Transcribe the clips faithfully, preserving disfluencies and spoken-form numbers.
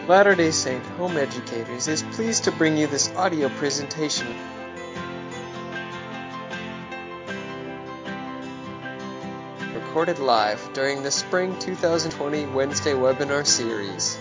Latter-day Saint Home Educators is pleased to bring you this audio presentation. Recorded live during the Spring two thousand twenty Wednesday webinar series.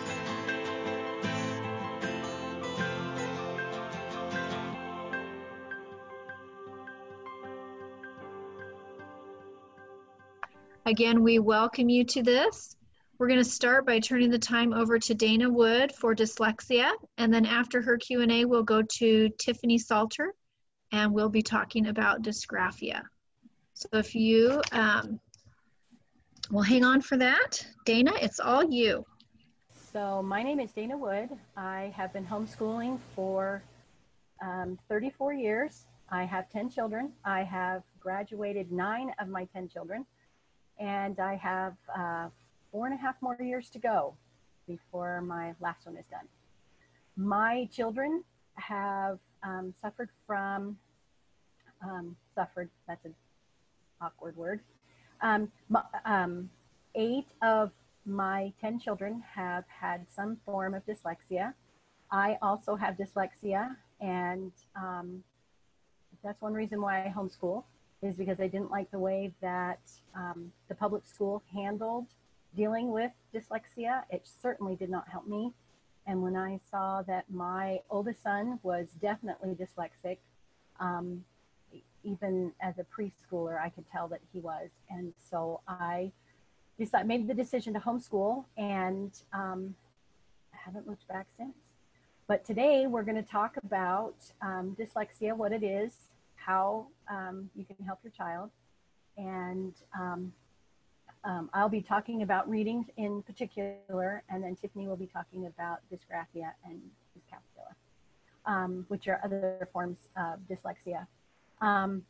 Again, we welcome you to this. We're going to start by turning the time over to Dana Wood for dyslexia, and then after her Q and A, we'll go to Tiffany Salter, and we'll be talking about dysgraphia. So if you um, will hang on for that. Dana, it's all you. So my name is Dana Wood. I have been homeschooling for um, thirty-four years. I have ten children. I have graduated nine of my ten children. And I have uh, four and a half more years to go before my last one is done. My children have um, suffered from, um, suffered, that's an awkward word. Um, um, eight of my ten children have had some form of dyslexia. I also have dyslexia, and um, that's one reason why I homeschool, is because I didn't like the way that um, the public school handled dealing with dyslexia. It certainly did not help me. And when I saw that my oldest son was definitely dyslexic, um, even as a preschooler, I could tell that he was. And so I decided, made the decision to homeschool, and um, I haven't looked back since. But today we're going to talk about um, dyslexia, what it is, how um, you can help your child. And um, um, I'll be talking about reading in particular, and then Tiffany will be talking about dysgraphia and dyscalculia, um, which are other forms of dyslexia. Um,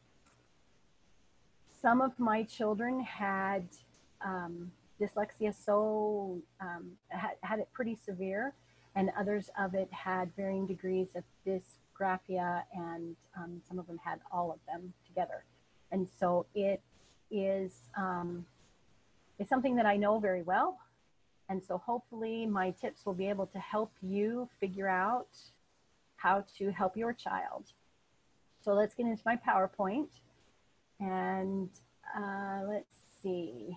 some of my children had um, dyslexia so, um, had, had it pretty severe, and others of it had varying degrees of dysgraphia, and um, some of them had all of them together. And so it is um, it's something that I know very well. And so hopefully my tips will be able to help you figure out how to help your child. So let's get into my PowerPoint. And uh, let's see.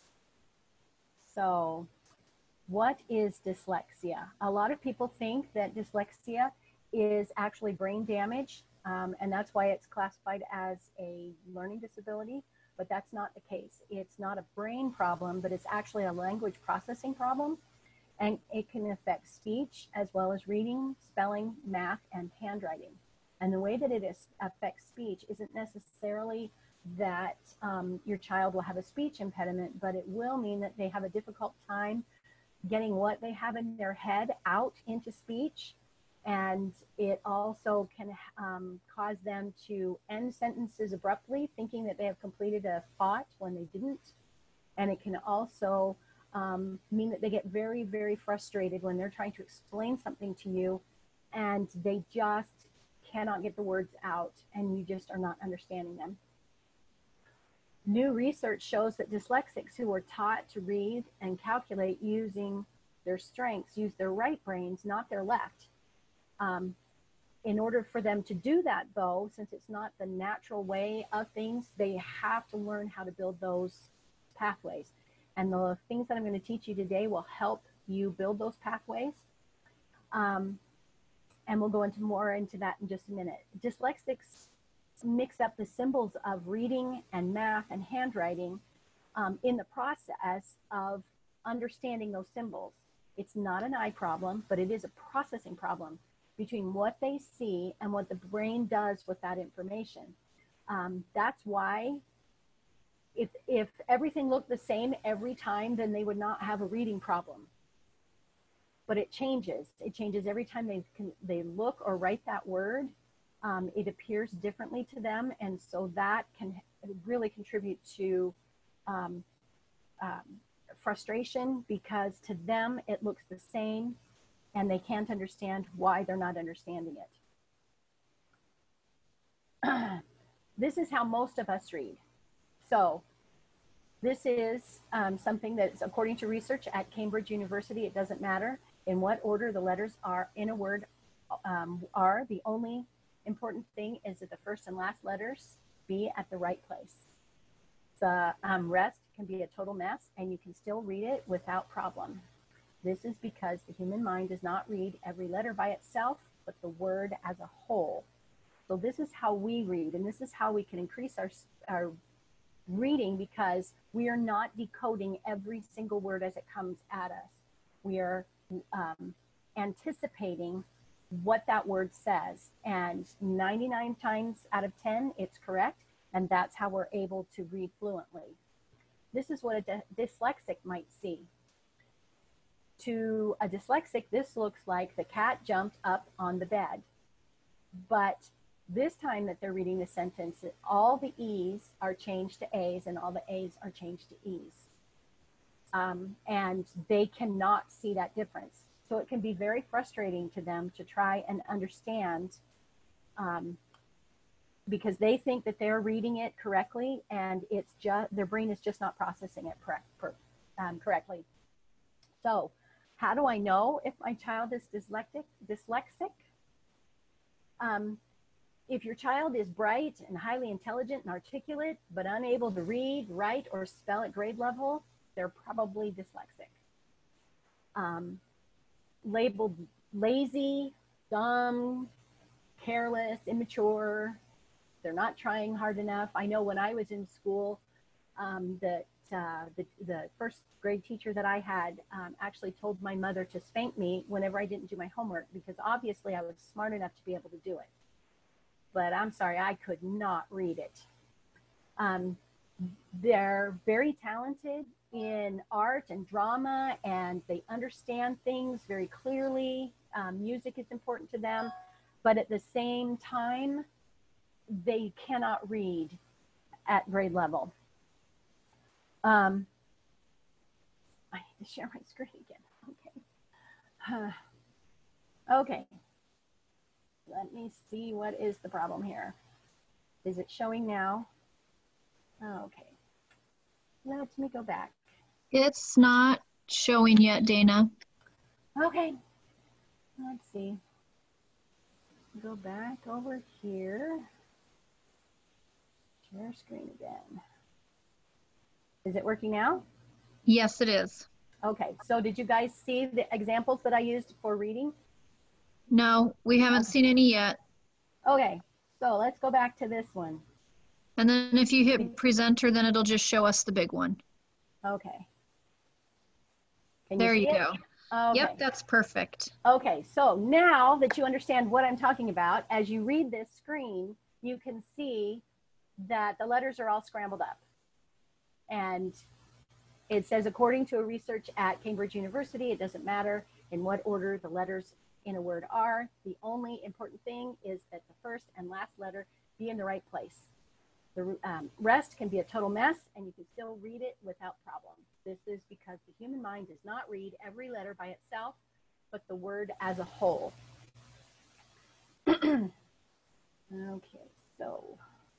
So what is dyslexia? A lot of people think that dyslexia is actually brain damage, um, and that's why it's classified as a learning disability, but that's not the case. It's not a brain problem, but it's actually a language processing problem, and it can affect speech as well as reading, spelling, math, and handwriting. And the way that it is, affects speech isn't necessarily that um, your child will have a speech impediment, but it will mean that they have a difficult time getting what they have in their head out into speech. And it also can um, cause them to end sentences abruptly, thinking that they have completed a thought when they didn't. And it can also um, mean that they get very, very frustrated when they're trying to explain something to you and they just cannot get the words out, and you just are not understanding them. New research shows that dyslexics who are taught to read and calculate using their strengths use their right brains, not their left. Um, in order for them to do that, though, since it's not the natural way of things, they have to learn how to build those pathways. And the things that I'm going to teach you today will help you build those pathways. Um, and we'll go into more into that in just a minute. Dyslexics mix up the symbols of reading and math and handwriting um, in the process of understanding those symbols. It's not an eye problem, but it is a processing problem between what they see and what the brain does with that information. Um, that's why if, if everything looked the same every time, then they would not have a reading problem. But it changes. It changes every time they, can, they look or write that word. Um, it appears differently to them, and so that can really contribute to um, um, frustration, because to them it looks the same and they can't understand why they're not understanding it. This is how most of us read. So this is um, something that's according to research at Cambridge University. It doesn't matter. in what order the letters are in a word um, are. The only important thing is that the first and last letters be at the right place. The um, rest can be a total mess, and you can still read it without problem. This is because the human mind does not read every letter by itself, but the word as a whole. So this is how we read, and this is how we can increase our, our reading, because we are not decoding every single word as it comes at us. We are um, anticipating what that word says, and ninety-nine times out of ten, it's correct, and that's how we're able to read fluently. This is what a dyslexic might see. To a dyslexic, this looks like the cat jumped up on the bed. But this time that they're reading the sentence, all the E's are changed to A's and all the A's are changed to E's. Um, and they cannot see that difference. So it can be very frustrating to them to try and understand um, because they think that they're reading it correctly, and it's just, their brain is just not processing it correct, per, um, correctly. So how do I know if my child is dyslexic? Dyslexic? Um, if your child is bright and highly intelligent and articulate, but unable to read, write, or spell at grade level, they're probably dyslexic. Um, labeled lazy, dumb, careless, immature, they're not trying hard enough. I know when I was in school, um, that uh, the, the first grade teacher that I had um, actually told my mother to spank me whenever I didn't do my homework, because obviously I was smart enough to be able to do it. But I'm sorry, I could not read it. Um, they're very talented in art and drama, and they understand things very clearly. Um, music is important to them, but at the same time, they cannot read at grade level. Um, I need to share my screen again. Okay. Uh, okay. Let me see what is the problem here. Is it showing now? Okay. Let me go back. It's not showing yet, Dana. Okay. Let's see. Go back over here. Share screen again. Is it working now? Yes, it is. Okay. So did you guys see the examples that I used for reading? No, we haven't Okay. seen any yet. Okay. So let's go back to this one. And then if you hit presenter, then it'll just show us the big one. Okay. Can There you, you see it? go. Okay. Yep, that's perfect. Okay, so now that you understand what I'm talking about, as you read this screen, you can see that the letters are all scrambled up. And it says, according to a research at Cambridge University, it doesn't matter in what order the letters in a word are. The only important thing is that the first and last letter be in the right place. The um, rest can be a total mess, and you can still read it without problem. This is because the human mind does not read every letter by itself, but the word as a whole. Okay, so.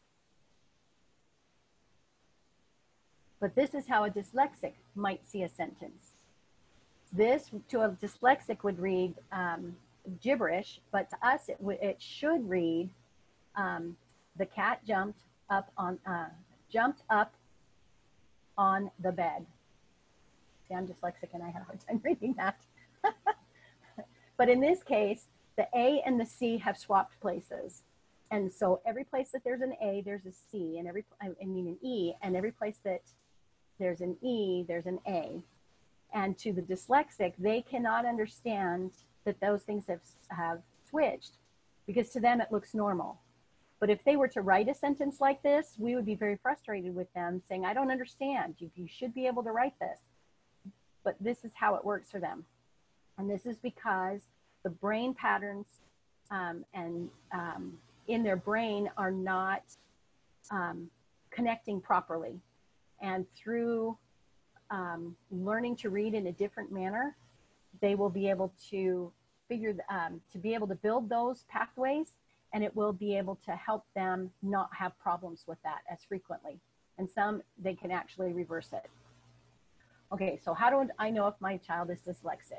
But this is how a dyslexic might see a sentence. This, to a dyslexic, would read um, gibberish, but to us, it, it should read, um, the cat jumped up on, uh, jumped up on the bed. See, I'm dyslexic and I have a hard time reading that. But in this case, the A and the C have swapped places. And so every place that there's an A, there's a C, and every, I mean an E, and every place that there's an E, there's an A. And to the dyslexic, they cannot understand that those things have, have switched, because to them it looks normal. But if they were to write a sentence like this, we would be very frustrated with them, saying, I don't understand. You, you should be able to write this. But this is how it works for them. And this is because the brain patterns um, and um, in their brain are not um, connecting properly. And through um, learning to read in a different manner, they will be able to figure, um, to be able to build those pathways, and it will be able to help them not have problems with that as frequently. And some, they can actually reverse it. Okay, so how do I know if my child is dyslexic?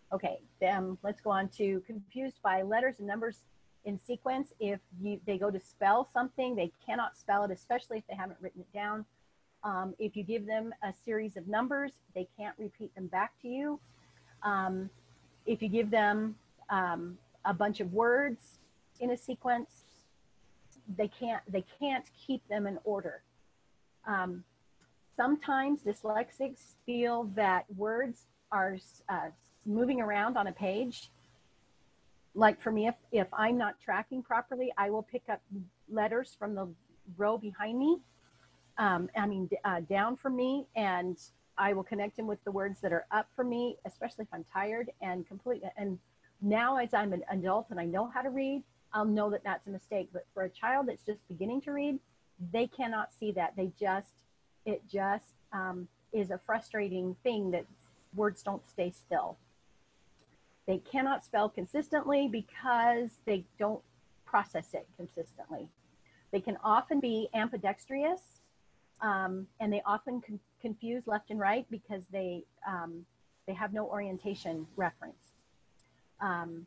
Okay, then let's go on to confused by letters and numbers in sequence. If you, they go to spell something, they cannot spell it, especially if they haven't written it down. Um, if you give them a series of numbers, they can't repeat them back to you. Um, if you give them um, a bunch of words in a sequence, they can't, they can't keep them in order. Um, sometimes dyslexics feel that words are uh, moving around on a page. Like for me, if, if I'm not tracking properly, I will pick up letters from the row behind me, um, I mean, uh, down from me, and I will connect them with the words that are up for me, especially if I'm tired and complete. And now as I'm an adult and I know how to read, I'll know that that's a mistake. But for a child that's just beginning to read, they cannot see that. They just, it just um, is a frustrating thing that words don't stay still. They cannot spell consistently because they don't process it consistently. They can often be ambidextrous, um, and they often con confuse left and right because they, um, they have no orientation reference. Um,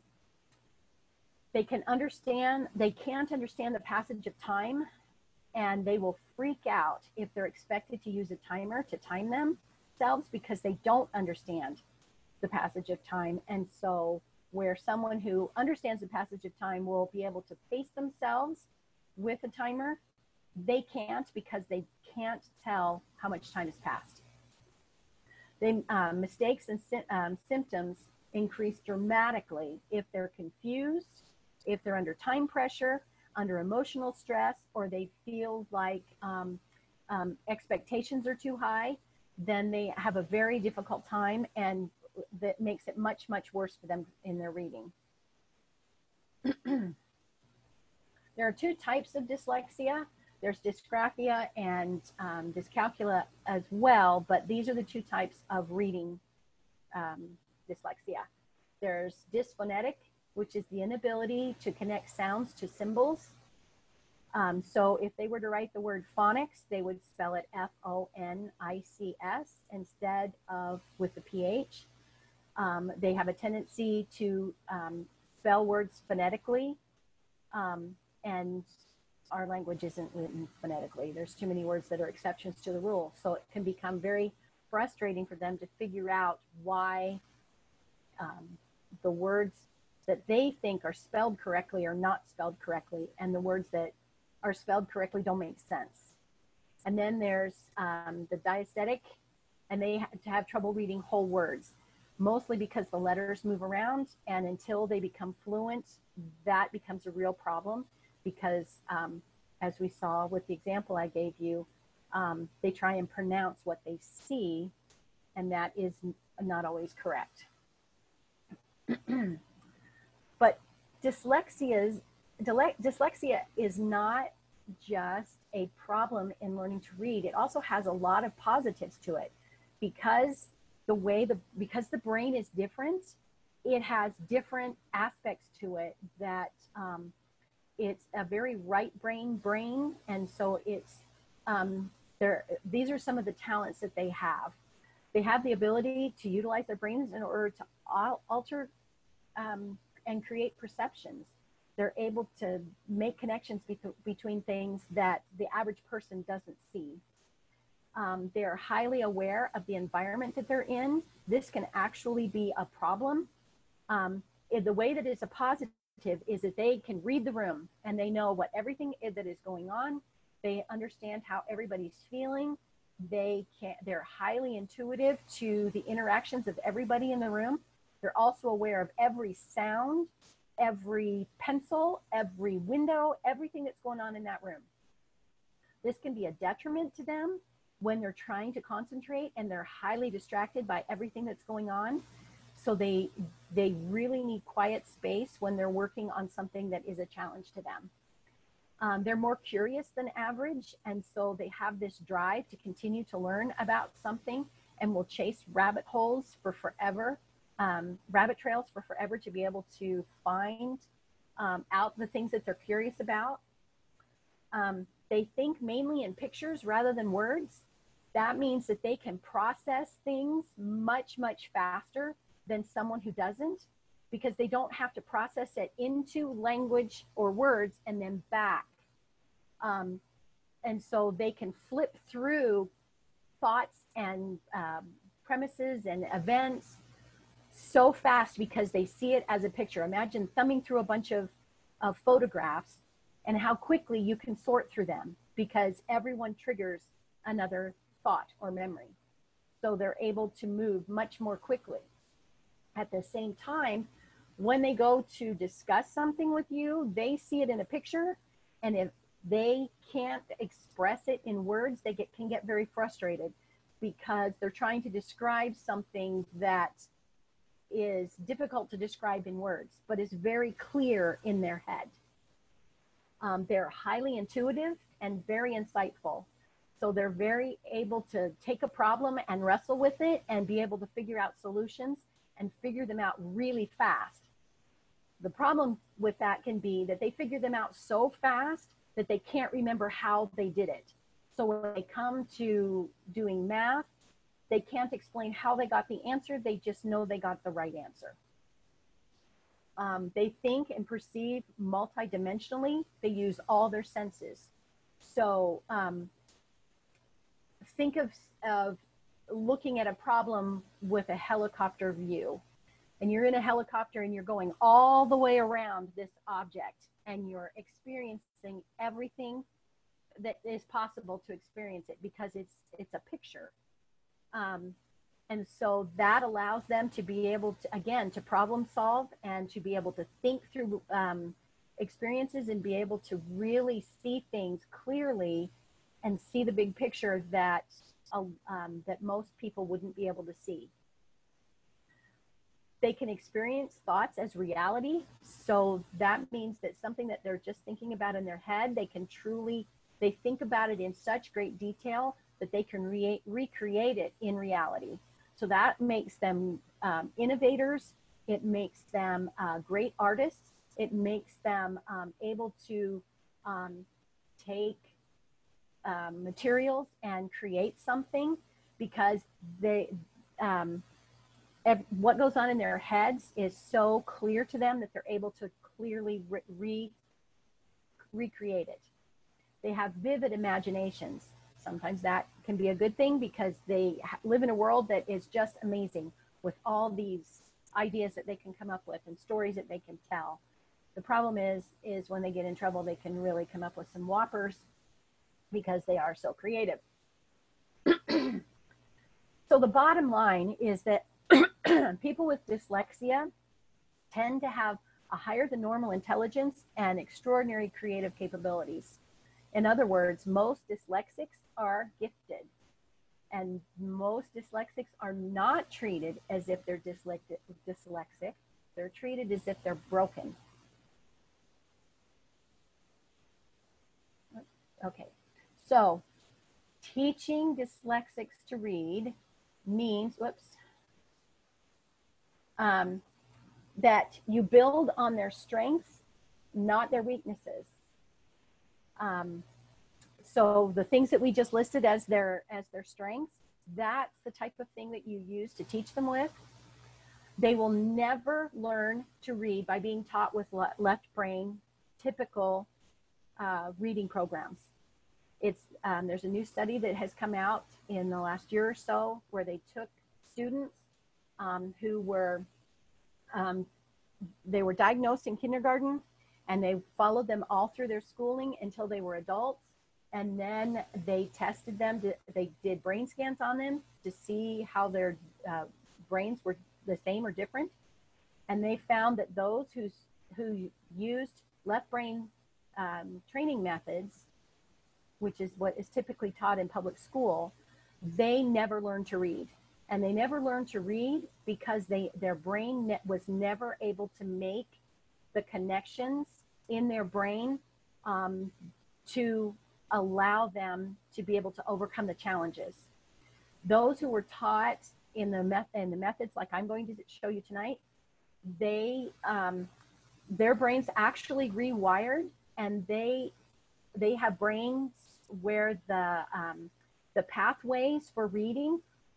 they can understand, they can't understand the passage of time, and they will freak out if they're expected to use a timer to time themselves because they don't understand the passage of time. And so where someone who understands the passage of time will be able to pace themselves with a timer, they can't because they can't tell how much time has passed. They, um, mistakes and sy um, symptoms increase dramatically if they're confused, if they're under time pressure, under emotional stress, or they feel like um, um, expectations are too high. Then they have a very difficult time, and that makes it much, much worse for them in their reading. There are two types of dyslexia. There's dysgraphia and um, dyscalculia as well, but these are the two types of reading um, dyslexia. There's dysphonetic, which is the inability to connect sounds to symbols. Um, so if they were to write the word phonics, they would spell it F O N I C S instead of with the P H. Um, they have a tendency to um, spell words phonetically, um, and our language isn't written phonetically. There's too many words that are exceptions to the rule. So it can become very frustrating for them to figure out why um, the words that they think are spelled correctly are not spelled correctly, and the words that are spelled correctly don't make sense. And then there's um, the diesthetic, and they have to have trouble reading whole words, mostly because the letters move around, and until they become fluent, that becomes a real problem because um, as we saw with the example I gave you, um, they try and pronounce what they see, and that is not always correct. But dyslexia is, dyslexia is not just a problem in learning to read. It also has a lot of positives to it because the way the, because the brain is different, it has different aspects to it that um, it's a very right brain brain. And so it's, um, there, these are some of the talents that they have. They have the ability to utilize their brains in order to al alter um, and create perceptions. They're able to make connections be between things that the average person doesn't see. Um, they're highly aware of the environment that they're in. This can actually be a problem. Um, the way that it's a positive is that they can read the room and they know what everything is that is going on. They understand how everybody's feeling. They can, they're highly intuitive to the interactions of everybody in the room. They're also aware of every sound, every pencil, every window, everything that's going on in that room. This can be a detriment to them when they're trying to concentrate and they're highly distracted by everything that's going on. So they, they really need quiet space when they're working on something that is a challenge to them. Um, they're more curious than average, and so they have this drive to continue to learn about something and will chase rabbit holes for forever, um, rabbit trails for forever to be able to find um, out the things that they're curious about. Um, they think mainly in pictures rather than words. That means that they can process things much, much faster than someone who doesn't, because they don't have to process it into language or words and then back. Um, and so they can flip through thoughts and um, premises and events so fast because they see it as a picture. Imagine thumbing through a bunch of, of photographs and how quickly you can sort through them, because everyone triggers another thought or memory. So they're able to move much more quickly. At the same time, when they go to discuss something with you, they see it in a picture, and if they can't express it in words, they get, can get very frustrated because they're trying to describe something that is difficult to describe in words, but is very clear in their head. Um, they're highly intuitive and very insightful. So they're very able to take a problem and wrestle with it and be able to figure out solutions and figure them out really fast. The problem with that can be that they figure them out so fast that they can't remember how they did it. So when they come to doing math, they can't explain how they got the answer. They just know they got the right answer. Um, they think and perceive multidimensionally. They use all their senses. So um, think of, of looking at a problem with a helicopter view. And you're in a helicopter and you're going all the way around this object and you're experiencing everything that is possible to experience it because it's, it's a picture. Um, and so that allows them to be able to, again, to problem solve and to be able to think through um, experiences and be able to really see things clearly and see the big picture that, uh, um, that most people wouldn't be able to see. They can experience thoughts as reality. So that means that something that they're just thinking about in their head, they can truly, they think about it in such great detail that they can re recreate it in reality. So that makes them um, innovators. It makes them uh, great artists. It makes them um, able to um, take um, materials and create something because they, um, what goes on in their heads is so clear to them that they're able to clearly re re recreate it. They have vivid imaginations. Sometimes that can be a good thing because they live in a world that is just amazing with all these ideas that they can come up with and stories that they can tell. The problem is, is when they get in trouble, they can really come up with some whoppers because they are so creative. So the bottom line is that people with dyslexia tend to have a higher than normal intelligence and extraordinary creative capabilities. In other words, most dyslexics are gifted, and most dyslexics are not treated as if they're dyslexic. dyslexic. They're treated as if they're broken. Okay, so teaching dyslexics to read means, whoops, um, that you build on their strengths, not their weaknesses. Um, so the things that we just listed as their, as their strengths, that's the type of thing that you use to teach them with. They will never learn to read by being taught with le left brain, typical uh, reading programs. It's, um, there's a new study that has come out in the last year or so where they took students um, who were, um, they were diagnosed in kindergarten, and they followed them all through their schooling until they were adults. And then they tested them, to, they did brain scans on them to see how their uh, brains were the same or different. And they found that those who's, who used left brain um, training methods, which is what is typically taught in public school, they never learned to read. And they never learned to read because they, their brain ne was never able to make the connections in their brain um, to allow them to be able to overcome the challenges. Those who were taught in the, met in the methods like I'm going to show you tonight, they, um, their brains actually rewired, and they, they have brains where the, um, the pathways for reading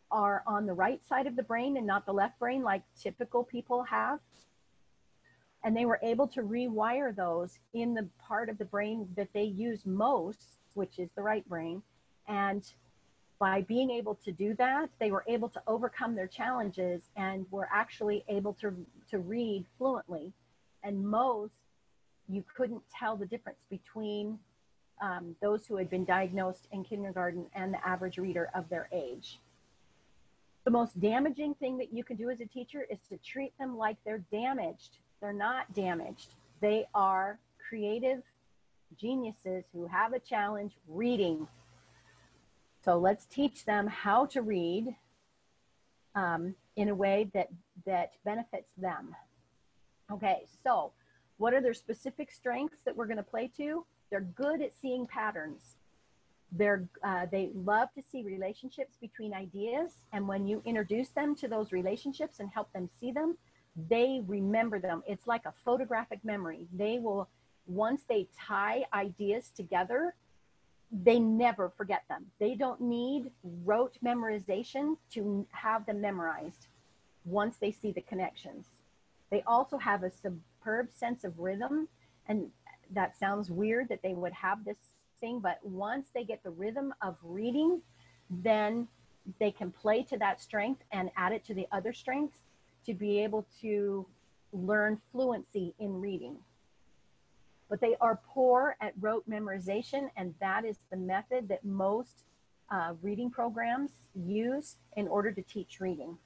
are on the right side of the brain and not the left brain like typical people have. And they were able to rewire those in the part of the brain that they use most, which is the right brain. And by being able to do that, they were able to overcome their challenges and were actually able to, to read fluently. And most, you couldn't tell the difference between um, those who had been diagnosed in kindergarten and the average reader of their age. The most damaging thing that you can do as a teacher is to treat them like they're damaged. They're not damaged. They are creative geniuses who have a challenge reading. So let's teach them how to read um, in a way that, that benefits them. Okay, so what are their specific strengths that we're going to play to? They're good at seeing patterns. They're, uh, they love to see relationships between ideas. And when you introduce them to those relationships and help them see them, they remember them. It's like a photographic memory. They will, once they tie ideas together, they never forget them. They don't need rote memorization to have them memorized once they see the connections. They also have a superb sense of rhythm. And that sounds weird that they would have this thing, but once they get the rhythm of reading, then they can play to that strength and add it to the other strengths to be able to learn fluency in reading. But they are poor at rote memorization, and that is the method that most uh, reading programs use in order to teach reading.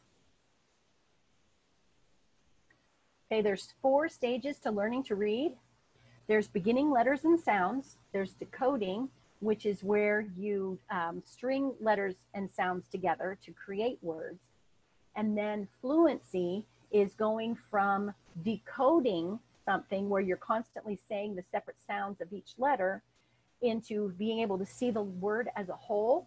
Okay, there's four stages to learning to read. There's beginning letters and sounds. There's decoding, which is where you um, string letters and sounds together to create words. And then fluency is going from decoding something where you're constantly saying the separate sounds of each letter into being able to see the word as a whole.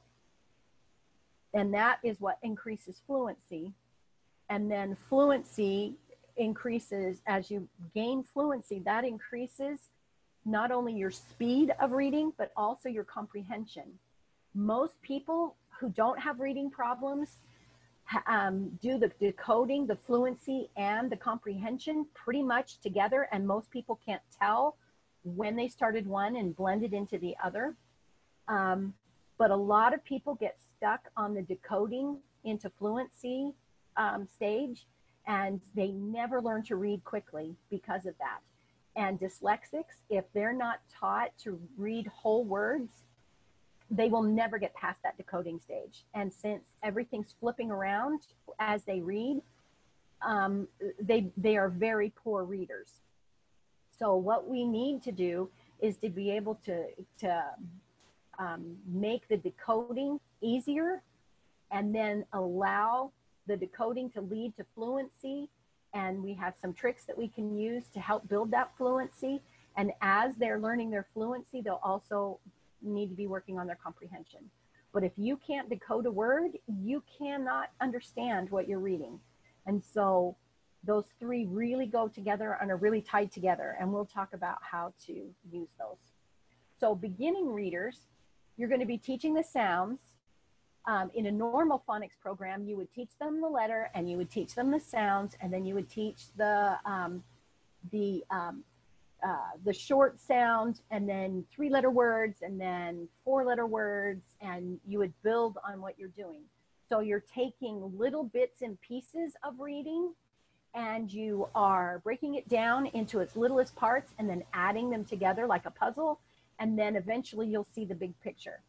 And that is what increases fluency. And then fluency increases as you gain fluency, that increases not only your speed of reading, but also your comprehension. Most people who don't have reading problems um, do the decoding, the fluency, and the comprehension pretty much together, and most people can't tell when they started one and blended into the other. Um, but a lot of people get stuck on the decoding into fluency um, stage, and they never learn to read quickly because of that. And dyslexics, if they're not taught to read whole words, they will never get past that decoding stage. And since everything's flipping around as they read, um, they, they are very poor readers. So what we need to do is to be able to, to um, make the decoding easier, and then allow the decoding to lead to fluency. And we have some tricks that we can use to help build that fluency. And as they're learning their fluency, they'll also need to be working on their comprehension. But if you can't decode a word, you cannot understand what you're reading. And so those three really go together and are really tied together. And we'll talk about how to use those. So beginning readers, you're going to be teaching the sounds. Um, in a normal phonics program, you would teach them the letter, and you would teach them the sounds, and then you would teach the um, the um, uh, the short sound, and then three-letter words, and then four-letter words, and you would build on what you're doing. So you're taking little bits and pieces of reading, and you are breaking it down into its littlest parts, and then adding them together like a puzzle, and then eventually you'll see the big picture.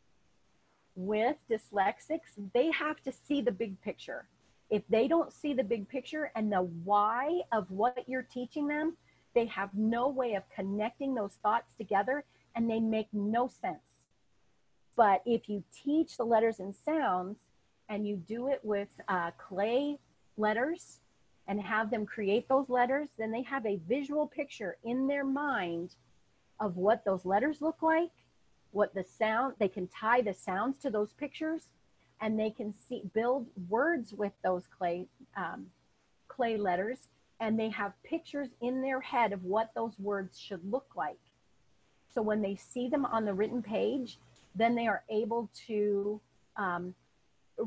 With dyslexics, they have to see the big picture. If they don't see the big picture and the why of what you're teaching them, they have no way of connecting those thoughts together, and they make no sense. But if you teach the letters and sounds, and you do it with uh, clay letters and have them create those letters, then they have a visual picture in their mind of what those letters look like, what the sound, they can tie the sounds to those pictures, and they can see, build words with those clay, um, clay letters, and they have pictures in their head of what those words should look like. So when they see them on the written page, then they are able to um,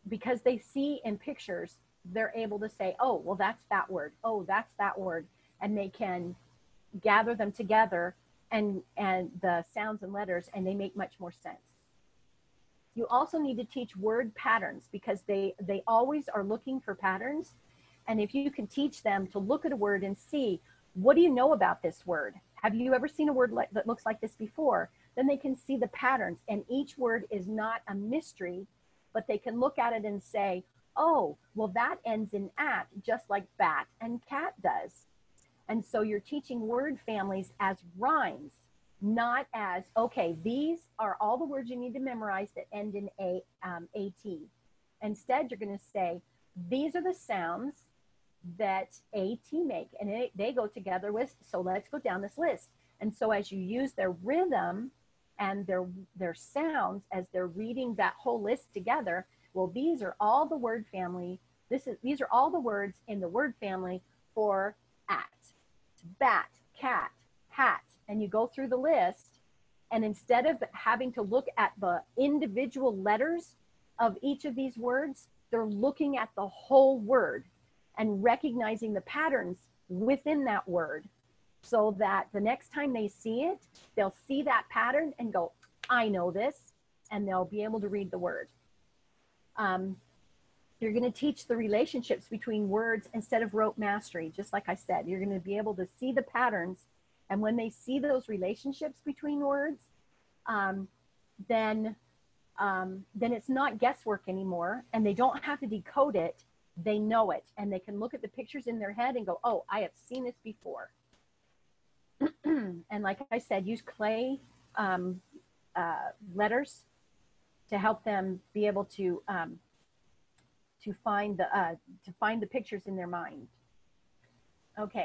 because they see in pictures, they're able to say, oh, well, that's that word. Oh, that's that word. And they can gather them together and, and the sounds and letters, and they make much more sense. You also need to teach word patterns because they, they always are looking for patterns. And if you can teach them to look at a word and see, what do you know about this word? Have you ever seen a word like, that looks like this before? Then they can see the patterns, and each word is not a mystery, but they can look at it and say, oh, well, that ends in at, just like bat and cat does. And so you're teaching word families as rhymes, not as, okay, these are all the words you need to memorize that end in a, um, at. Instead, you're going to say, these are the sounds that at make, and it, they go together with, so let's go down this list. And so as you use their rhythm and their, their sounds as they're reading that whole list together, well, these are all the word family. This is, these are all the words in the word family for at, bat, cat, hat. And you go through the list, and instead of having to look at the individual letters of each of these words, they're looking at the whole word and recognizing the patterns within that word, so that the next time they see it, they'll see that pattern and go, I know this, and they'll be able to read the word. Um, you're going to teach the relationships between words instead of rote mastery. Just like I said, you're going to be able to see the patterns. And when they see those relationships between words, um, then, um, then it's not guesswork anymore, and they don't have to decode it. They know it, and they can look at the pictures in their head and go, oh, I have seen this before. And like I said, use clay um, uh, letters to help them be able to um, to find the uh, to find the pictures in their mind. Okay,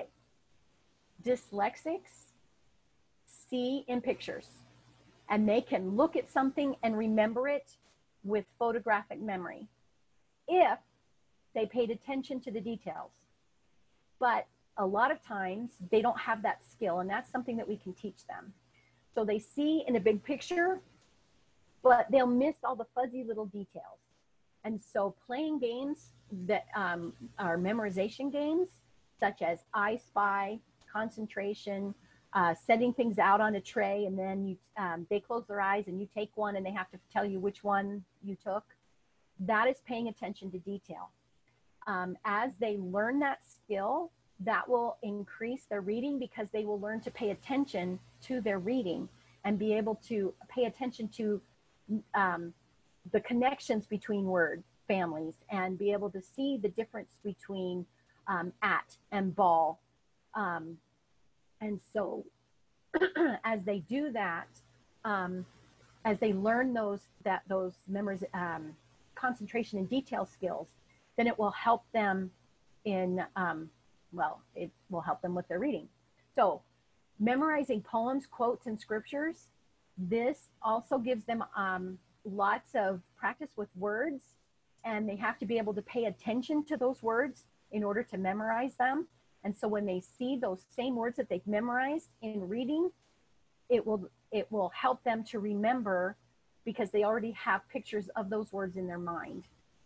dyslexics see in pictures, and they can look at something and remember it with photographic memory if they paid attention to the details. But a lot of times they don't have that skill, and that's something that we can teach them. So they see in a big picture, but they'll miss all the fuzzy little details. And so playing games that um, are memorization games, such as I Spy, concentration, uh, setting things out on a tray, and then you, um, they close their eyes and you take one and they have to tell you which one you took, that is paying attention to detail. Um, as they learn that skill, that will increase their reading, because they will learn to pay attention to their reading and be able to pay attention to um, the connections between word families, and be able to see the difference between um, at and ball. Um, and so as they do that, um, as they learn those, that, those memories, um, concentration and detail skills, then it will help them in, um, well, it will help them with their reading. So memorizing poems, quotes, and scriptures, this also gives them um, lots of practice with words, and they have to be able to pay attention to those words in order to memorize them. And so when they see those same words that they've memorized in reading, it will, it will help them to remember, because they already have pictures of those words in their mind.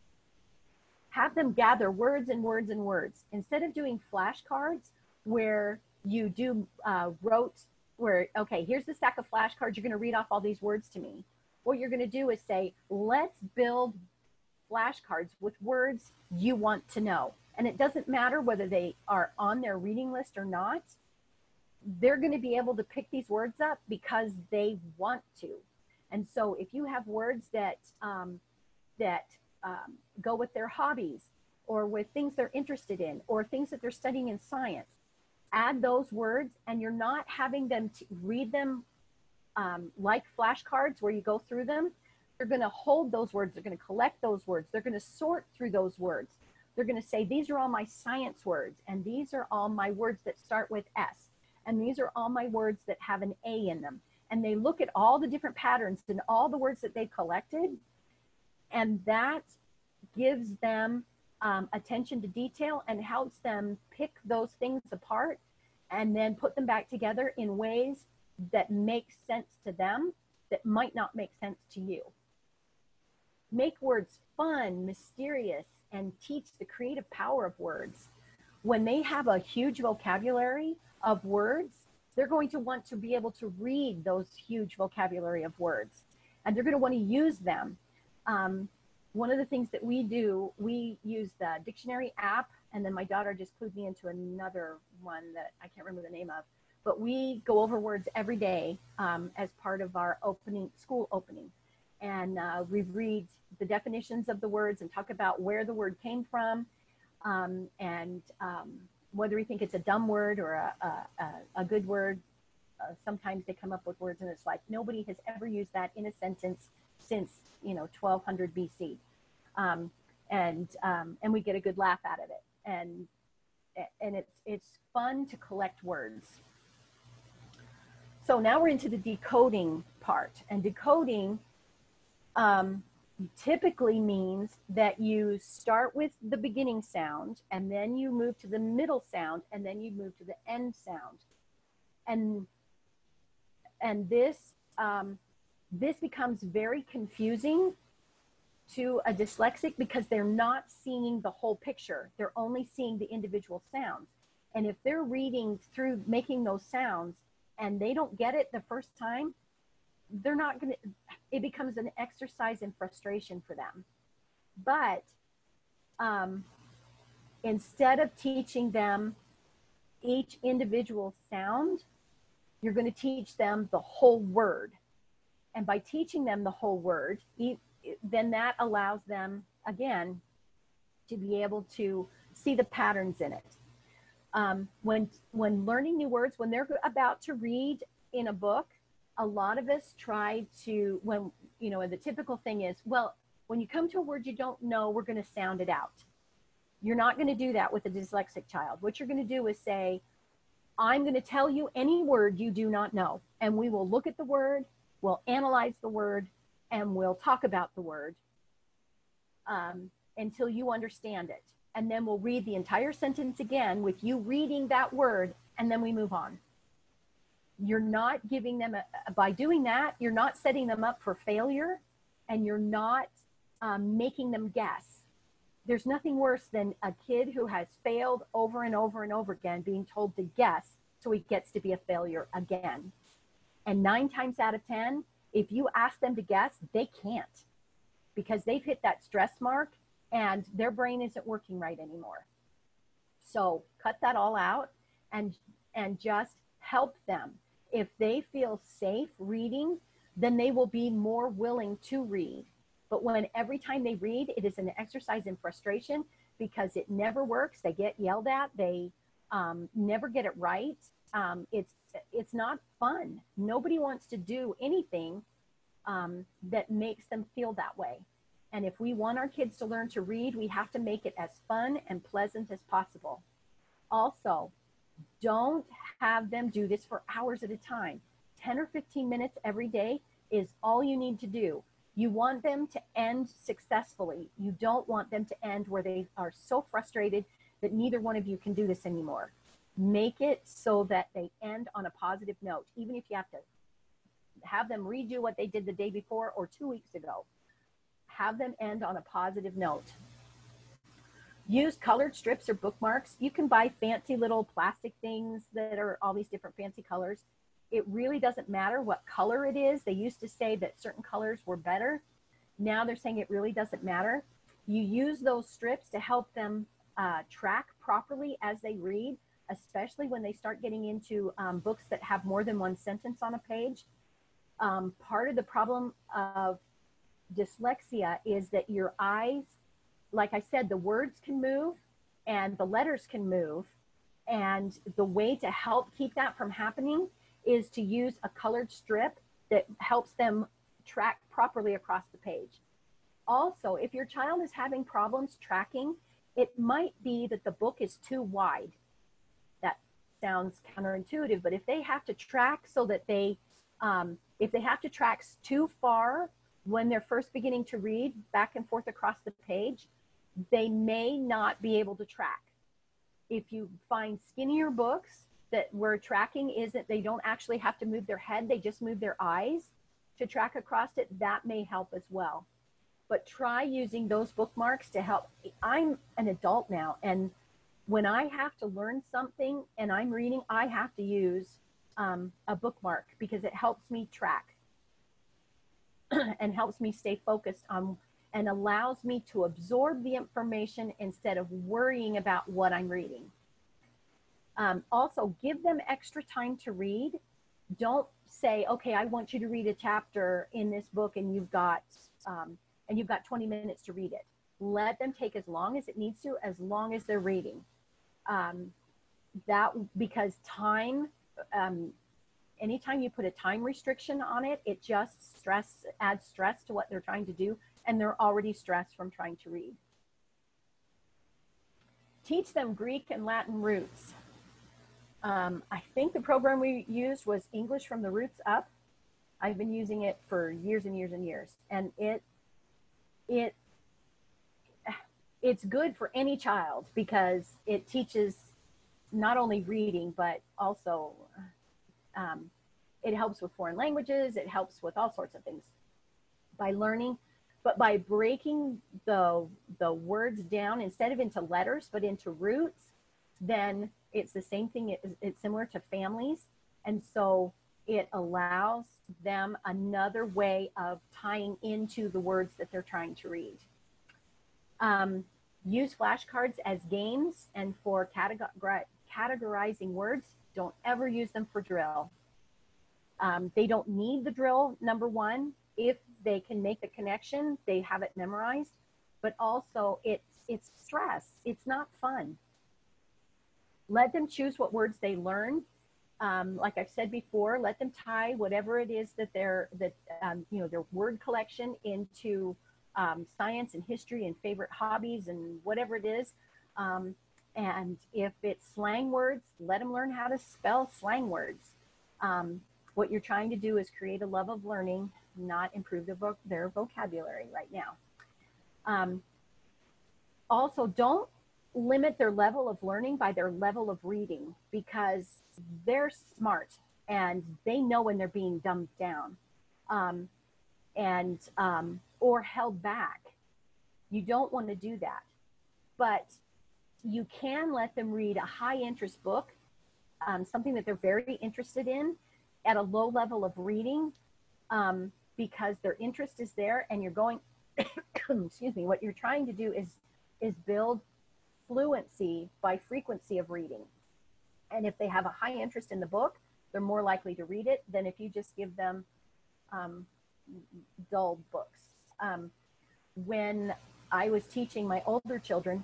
Have them gather words and words and words. Instead of doing flashcards where you do uh, rote, where, okay, here's the stack of flashcards, you're gonna read off all these words to me. What you're gonna do is say, let's build flashcards with words you want to know. And it doesn't matter whether they are on their reading list or not. They're gonna be able to pick these words up because they want to. And so if you have words that, um, that um, go with their hobbies, or with things they're interested in, or things that they're studying in science, add those words, and you're not having them to read them um, like flashcards where you go through them. They're gonna hold those words, they're gonna collect those words, they're gonna sort through those words. They're gonna say, these are all my science words, and these are all my words that start with S, and these are all my words that have an A in them. And they look at all the different patterns and all the words that they collected, and that gives them um, attention to detail and helps them pick those things apart and then put them back together in ways that make sense to them that might not make sense to you. make words fun, mysterious, and teach the creative power of words. When they have a huge vocabulary of words, they're going to want to be able to read those huge vocabulary of words, and they're going to want to use them. Um, one of the things that we do, we use the dictionary app, and then my daughter just clued me into another one that I can't remember the name of, but we go over words every day um, as part of our opening, school opening. And uh, we read the definitions of the words and talk about where the word came from, um, and um, whether we think it's a dumb word or a, a, a good word. Uh, sometimes they come up with words and it's like, nobody has ever used that in a sentence since, you know, twelve hundred B C. Um, and, um, and we get a good laugh out of it. And, and it's, it's fun to collect words. So now we're into the decoding part, and decoding um, typically means that you start with the beginning sound, and then you move to the middle sound, and then you move to the end sound. And, and this, um, this becomes very confusing to a dyslexic because they're not seeing the whole picture. They're only seeing the individual sounds. And if they're reading through making those sounds and they don't get it the first time, they're not going to, it becomes an exercise in frustration for them. But um, instead of teaching them each individual sound, you're going to teach them the whole word. And by teaching them the whole word, then that allows them, again, to be able to see the patterns in it. Um, when, when learning new words, when they're about to read in a book, a lot of us try to, when, you know, the typical thing is, well, when you come to a word you don't know, we're going to sound it out. You're not going to do that with a dyslexic child. What you're going to do is say, I'm going to tell you any word you do not know, and we will look at the word, we'll analyze the word, and we'll talk about the word um, until you understand it. And then we'll read the entire sentence again with you reading that word, and then we move on. You're not giving them, a, by doing that, you're not setting them up for failure, and you're not um, making them guess. There's nothing worse than a kid who has failed over and over and over again being told to guess so he gets to be a failure again. And nine times out of ten, if you ask them to guess, they can't, because they've hit that stress mark and their brain isn't working right anymore. So cut that all out and, and just help them. If they feel safe reading, then they will be more willing to read. But when every time they read, it is an exercise in frustration because it never works, they get yelled at, they um, never get it right. Um, it's, it's not fun. Nobody wants to do anything um, that makes them feel that way. And if we want our kids to learn to read, we have to make it as fun and pleasant as possible. Also, don't have them do this for hours at a time. ten or fifteen minutes every day is all you need to do. You want them to end successfully. You don't want them to end where they are so frustrated that neither one of you can do this anymore. Make it so that they end on a positive note, even if you have to have them redo what they did the day before or two weeks ago. Have them end on a positive note. Use colored strips or bookmarks. You can buy fancy little plastic things that are all these different fancy colors. It really doesn't matter what color it is. They used to say that certain colors were better. Now they're saying it really doesn't matter. You use those strips to help them uh, track properly as they read, especially when they start getting into um, books that have more than one sentence on a page. Um, part of the problem of dyslexia is that your eyes, like I said, the words can move and the letters can move. And the way to help keep that from happening is to use a colored strip that helps them track properly across the page. Also, if your child is having problems tracking, it might be that the book is too wide. That sounds counterintuitive, but if they have to track so that they, um, if they have to track too far when they're first beginning to read back and forth across the page, they may not be able to track. If you find skinnier books that where tracking isn't, they don't actually have to move their head, they just move their eyes to track across it, that may help as well. but try using those bookmarks to help. I'm an adult now, and when I have to learn something and I'm reading, I have to use um, a bookmark because it helps me track and helps me stay focused on and allows me to absorb the information instead of worrying about what I'm reading. Um, also, give them extra time to read. Don't say, okay, I want you to read a chapter in this book and you've got um, and you've got twenty minutes to read it. Let them take as long as it needs to, as long as they're reading. Um, that because time, um, anytime you put a time restriction on it, it just stress adds stress to what they're trying to do, and they're already stressed from trying to read. Teach them Greek and Latin roots. Um, I think the program we used was English from the Roots Up. I've been using it for years and years and years, and it it it's good for any child because it teaches not only reading but also um, it helps with foreign languages. It helps with all sorts of things by learning, but by breaking the the words down instead of into letters but into roots, then it's the same thing. It, it's similar to families. And so it allows them another way of tying into the words that they're trying to read. Um, use flashcards as games and for categor- categorizing words. Don't ever use them for drill. Um, they don't need the drill, number one. If they can make the connection, they have it memorized. But also it's, it's stress. It's not fun. Let them choose what words they learn. Um, like I've said before, let them tie whatever it is that they're, that, um, you know, their word collection into um, science and history and favorite hobbies and whatever it is. Um, and if it's slang words, let them learn how to spell slang words. Um, what you're trying to do is create a love of learning, not improve their, vo- their vocabulary right now. Um, also, don't limit their level of learning by their level of reading because they're smart and they know when they're being dumbed down um, and um, or held back. You don't want to do that, but you can let them read a high interest book, um, something that they're very interested in at a low level of reading um, because their interest is there and you're going, excuse me, what you're trying to do is, is build fluency by frequency of reading. And if they have a high interest in the book, they're more likely to read it than if you just give them um, dull books. Um, when I was teaching my older children,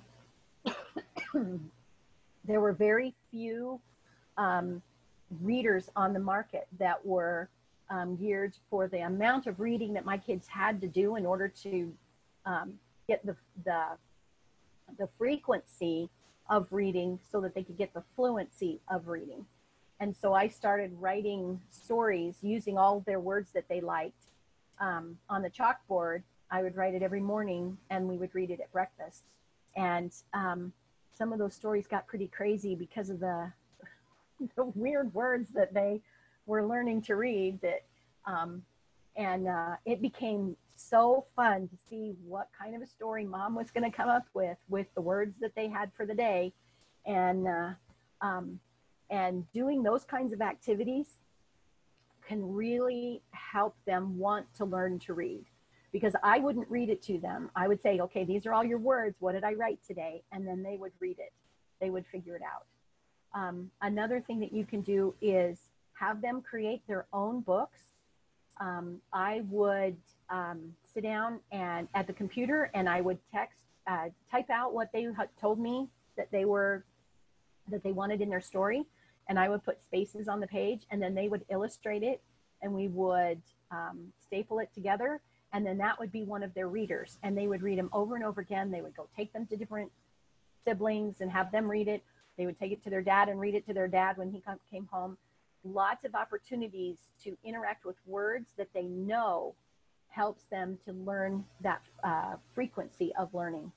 there were very few um, readers on the market that were um, geared for the amount of reading that my kids had to do in order to um, get the, the the frequency of reading so that they could get the fluency of reading. And so I started writing stories using all their words that they liked um, on the chalkboard. I would write it every morning and we would read it at breakfast. And um, some of those stories got pretty crazy because of the, the weird words that they were learning to read that, um, and uh, it became so fun to see what kind of a story mom was going to come up with, with the words that they had for the day. And, uh, um, and doing those kinds of activities can really help them want to learn to read, because I wouldn't read it to them. I would say, okay, these are all your words. What did I write today? And then they would read it. They would figure it out. Um, another thing that you can do is have them create their own books. Um, I would um, sit down and at the computer and I would text, uh, type out what they had told me that they were, that they wanted in their story. And I would put spaces on the page and then they would illustrate it and we would um, staple it together. And then that would be one of their readers and they would read them over and over again. They would go take them to different siblings and have them read it. They would take it to their dad and read it to their dad when he came home. Lots of opportunities to interact with words that they know helps them to learn that uh, frequency of learning.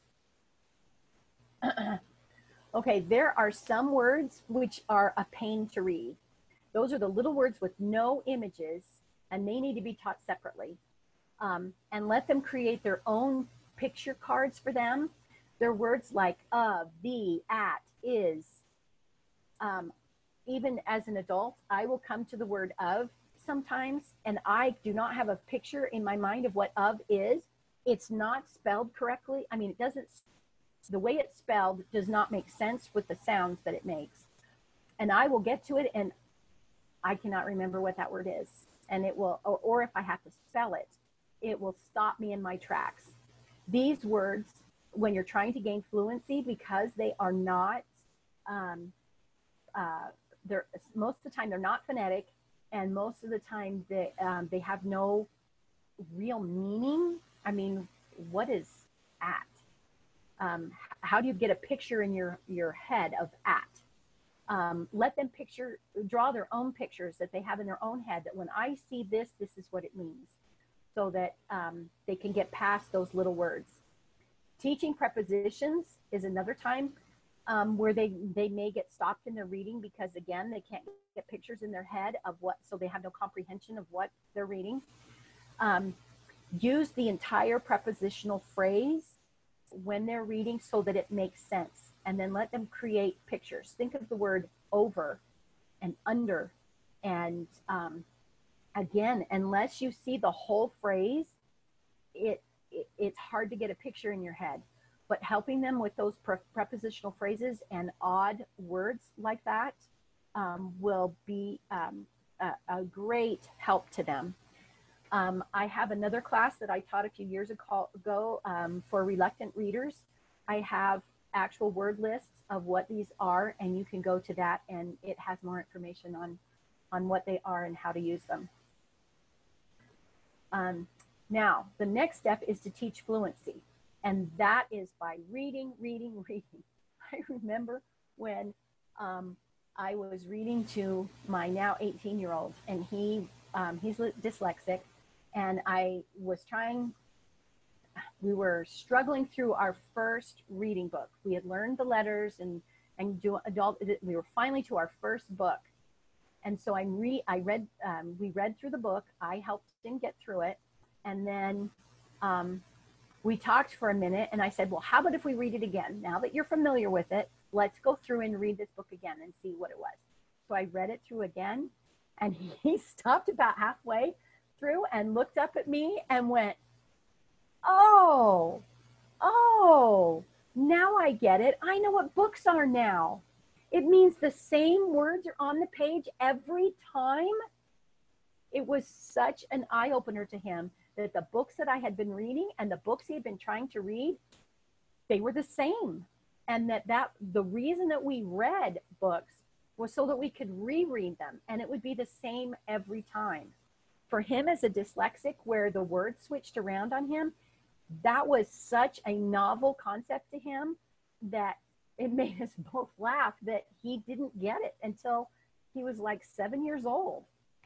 Okay, there are some words which are a pain to read. Those are the little words with no images and they need to be taught separately. um, and let them create their own picture cards for them. They're words like of, the, at, is. Um, even as an adult, I will come to the word of sometimes, and I do not have a picture in my mind of what of is. It's not spelled correctly. I mean, it doesn't, the way it's spelled does not make sense with the sounds that it makes. And I will get to it and I cannot remember what that word is. And it will, or, or if I have to spell it, it will stop me in my tracks. These words, when you're trying to gain fluency, because they are not, um, uh, they're, most of the time they're not phonetic, and most of the time they, um, they have no real meaning. I mean, what is at? Um, how do you get a picture in your, your head of at? Um, let them picture, draw their own pictures that they have in their own head, that when I see this, this is what it means, so that um, they can get past those little words. Teaching prepositions is another time um, where they, they may get stopped in their reading because, again, they can't get pictures in their head of what, so they have no comprehension of what they're reading. Um, use the entire prepositional phrase when they're reading so that it makes sense, and then let them create pictures. Think of the word over and under, and um, again, unless you see the whole phrase, it, it it's hard to get a picture in your head. But helping them with those pre prepositional phrases and odd words like that um, will be um, a, a great help to them. Um, I have another class that I taught a few years ago um, for reluctant readers. I have actual word lists of what these are, and you can go to that, and it has more information on, on what they are and how to use them. Um, now, the next step is to teach fluency, and that is by reading, reading, reading. I remember when um, I was reading to my now eighteen-year-old, and he um, he's dyslexic, and I was trying, we were struggling through our first reading book. We had learned the letters and, and do adult, we were finally to our first book. And so I'm re, I read, um, we read through the book, I helped him get through it. And then um, we talked for a minute, and I said, well, how about if we read it again? Now that you're familiar with it, let's go through and read this book again and see what it was. So I read it through again, and he stopped about halfway through and looked up at me and went, oh, oh, now I get it. I know what books are now. It means the same words are on the page every time. It was such an eye-opener to him that the books that I had been reading and the books he had been trying to read, they were the same. And that, that the reason that we read books was so that we could reread them, and it would be the same every time. For him as a dyslexic, where the words switched around on him, that was such a novel concept to him that it made us both laugh that he didn't get it until he was like seven years old.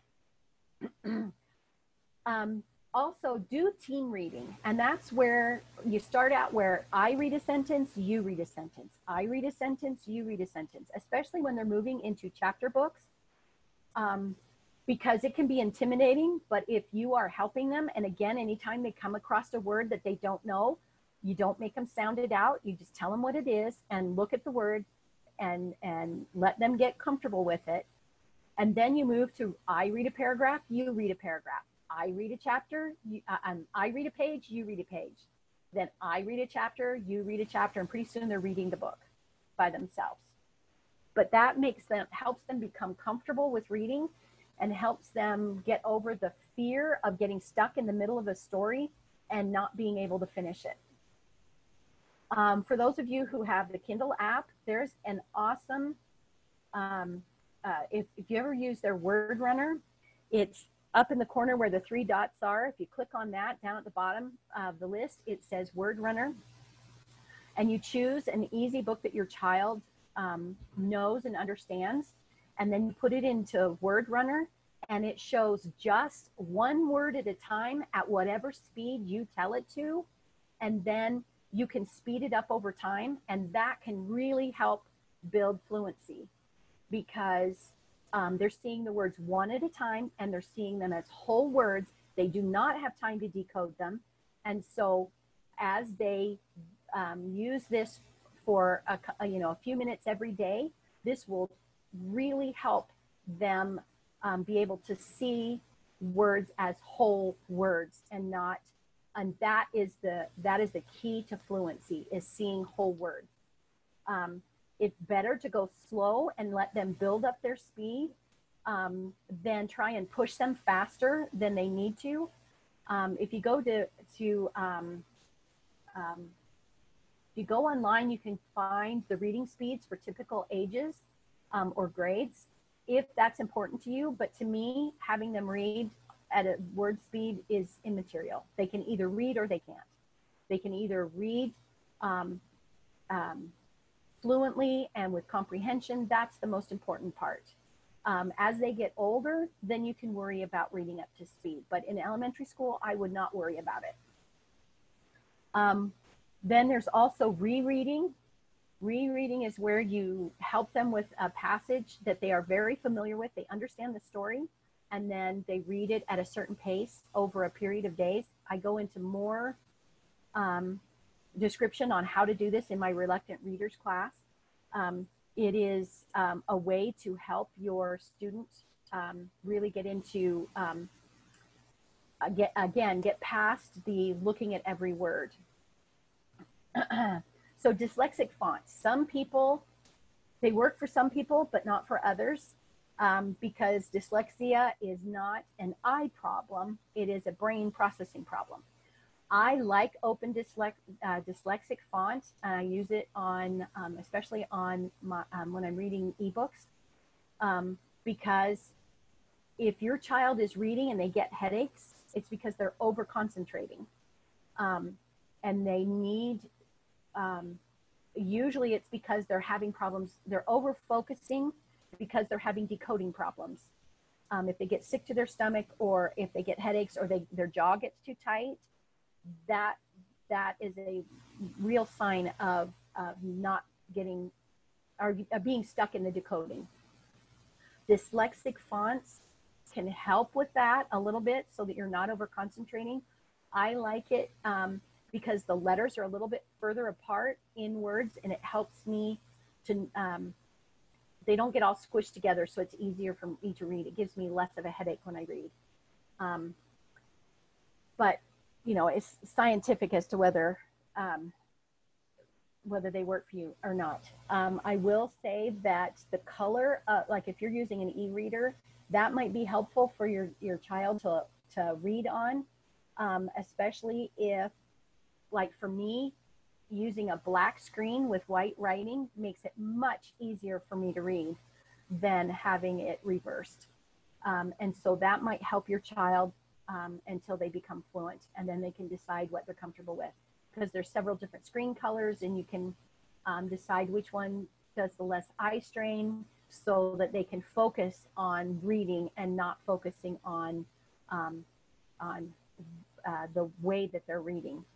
um, also, do team reading. And that's where you start out where I read a sentence, you read a sentence. I read a sentence, you read a sentence, especially when they're moving into chapter books. Um, because it can be intimidating, but if you are helping them, and again, anytime they come across a word that they don't know, you don't make them sound it out. You just tell them what it is and look at the word and, and let them get comfortable with it. And then you move to, I read a paragraph, you read a paragraph. I read a chapter, you, uh, um, I read a page, you read a page. Then I read a chapter, you read a chapter, and pretty soon they're reading the book by themselves. But that makes them, helps them become comfortable with reading, and helps them get over the fear of getting stuck in the middle of a story and not being able to finish it. Um, for those of you who have the Kindle app, there's an awesome, um, uh, if, if you ever use their word runner, it's up in the corner where the three dots are. If you click on that, down at the bottom of the list, it says word runner. And you choose an easy book that your child um, knows and understands. And then you put it into Word Runner, and it shows just one word at a time at whatever speed you tell it to. And then you can speed it up over time, and that can really help build fluency, because um, they're seeing the words one at a time, and they're seeing them as whole words, They do not have time to decode them. And so as they um, use this for a, a, you know, a few minutes every day, this will really help them um, be able to see words as whole words and not, and that is the, that is the key to fluency, is seeing whole words. Um, it's better to go slow and let them build up their speed um, than try and push them faster than they need to. Um, if you go to, to um, um, if you go online, you can find the reading speeds for typical ages um, or grades, if that's important to you. But to me, having them read at a word speed is immaterial. They can either read or they can't. They can either read um, um, fluently and with comprehension. That's the most important part. Um, as they get older, then you can worry about reading up to speed. But in elementary school, I would not worry about it. Um, then there's also rereading. Rereading is where you help them with a passage that they are very familiar with. They understand the story, and then they read it at a certain pace over a period of days. I go into more um, description on how to do this in my Reluctant Readers class. Um, it is um, a way to help your students um, really get into, um, get, again, get past the looking at every word. So dyslexic fonts, some people, they work for some people, but not for others, um, because dyslexia is not an eye problem. It is a brain processing problem. I like open dyslex, uh, dyslexic font. I use it on, um, especially on my, um, when I'm reading ebooks, um, because if your child is reading and they get headaches, it's because they're over concentrating, um, and they need, um, usually it's because they're having problems. They're over focusing because they're having decoding problems. Um, if they get sick to their stomach, or if they get headaches, or they, their jaw gets too tight, that that is a real sign of, of not getting, or uh, being stuck in the decoding. Dyslexic fonts can help with that a little bit so that you're not over concentrating. I like it um, because the letters are a little bit further apart in words, and it helps me to, um, they don't get all squished together, so it's easier for me to read. It gives me less of a headache when I read. Um, but you know, it's scientific as to whether um, whether they work for you or not. Um, I will say that the color, uh, like if you're using an e-reader, that might be helpful for your, your child to, to read on, um, especially if, like for me, using a black screen with white writing makes it much easier for me to read than having it reversed. Um, and so that might help your child Um, until they become fluent, and then they can decide what they're comfortable with, because there's several different screen colors, and you can um, decide which one does the less eye strain, so that they can focus on reading and not focusing on um, on uh, the way that they're reading.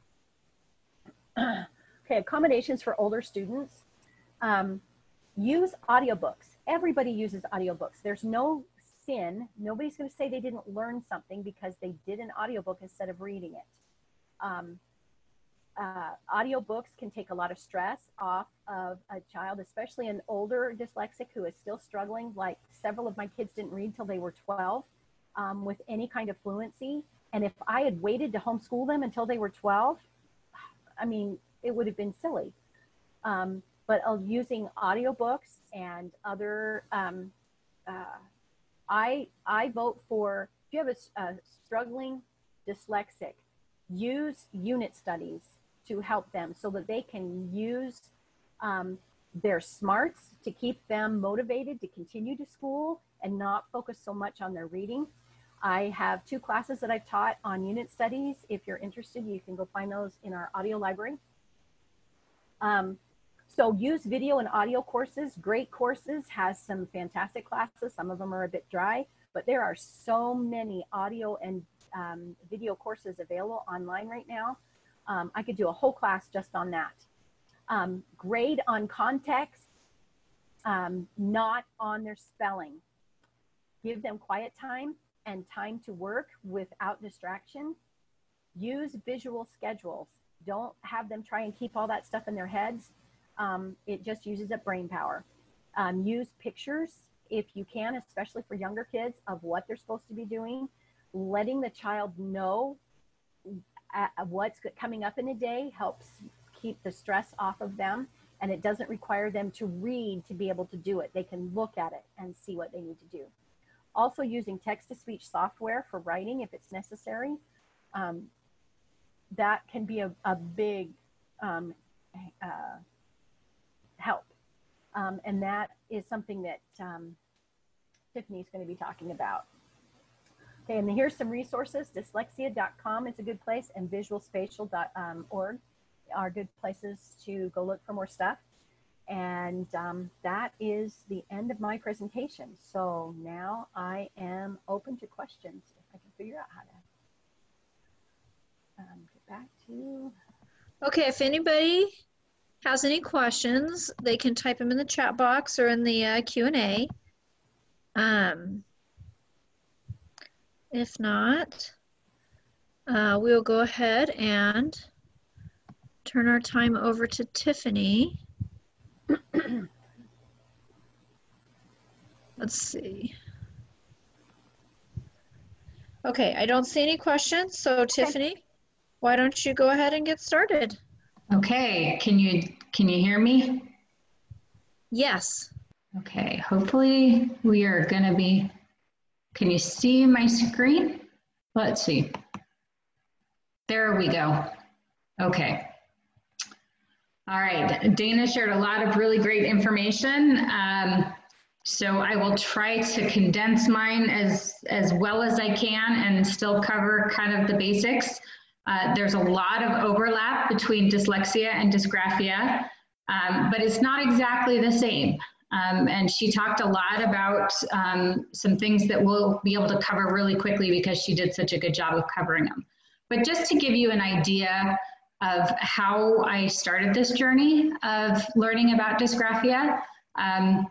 Okay, accommodations for older students. Um, use audiobooks. Everybody uses audiobooks. There's no sin. Nobody's going to say they didn't learn something because they did an audiobook instead of reading it. Um, uh, audiobooks can take a lot of stress off of a child, especially an older dyslexic who is still struggling. Like several of my kids didn't read till they were twelve um, with any kind of fluency. And if I had waited to homeschool them until they were twelve, I mean, it would have been silly. Um, but uh, using audiobooks and other um, uh, I, I vote for, if you have a, a struggling dyslexic, use unit studies to help them so that they can use um, their smarts to keep them motivated to continue to school and not focus so much on their reading. I have two classes that I've taught on unit studies. If you're interested, you can go find those in our audio library. Um, So use video and audio courses. Great courses, has some fantastic classes. Some of them are a bit dry, but there are so many audio and um, video courses available online right now. Um, I could do a whole class just on that. Um, grade on context, um, not on their spelling. Give them quiet time and time to work without distraction, use visual schedules. Don't have them try and keep all that stuff in their heads. Um, it just uses up brain power. Um, use pictures if you can, especially for younger kids, of what they're supposed to be doing. Letting the child know uh, what's coming up in a day helps keep the stress off of them, and it doesn't require them to read to be able to do it. They can look at it and see what they need to do. Also using text-to-speech software for writing if it's necessary. Um, that can be a, a big um, uh, help. Um, and that is something that um, Tiffany is going to be talking about. Okay, and here's some resources. dyslexia dot com is a good place, and visual spatial dot org are good places to go look for more stuff. And um, that is the end of my presentation. So now I am open to questions if I can figure out how to um, get back to. Okay, if anybody has any questions, they can type them in the chat box or in the uh, Q and A. Um, if not, uh, we'll go ahead and turn our time over to Tiffany. Let's see. Okay, I don't see any questions, so Tiffany, why don't you go ahead and get started? Okay, can you can you hear me? Yes. Okay, hopefully we are gonna be, can you see my screen? Let's see. There we go. Okay. All right, Dana shared a lot of really great information. Um, so I will try to condense mine as, as well as I can and still cover kind of the basics. Uh, there's a lot of overlap between dyslexia and dysgraphia, um, but it's not exactly the same. Um, and she talked a lot about um, some things that we'll be able to cover really quickly because she did such a good job of covering them. But just to give you an idea of how I started this journey of learning about dysgraphia, um,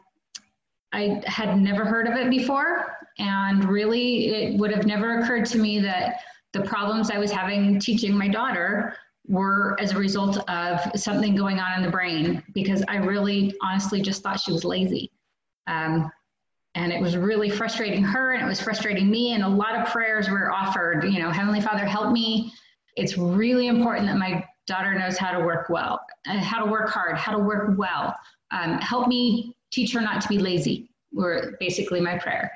I had never heard of it before, and really it would have never occurred to me that the problems I was having teaching my daughter were as a result of something going on in the brain, because I really honestly just thought she was lazy. Um, and it was really frustrating her, and it was frustrating me, and a lot of prayers were offered, you know, Heavenly Father, help me. It's really important that my daughter knows how to work well, uh, how to work hard, how to work well. Um, help me teach her not to be lazy, were basically my prayer.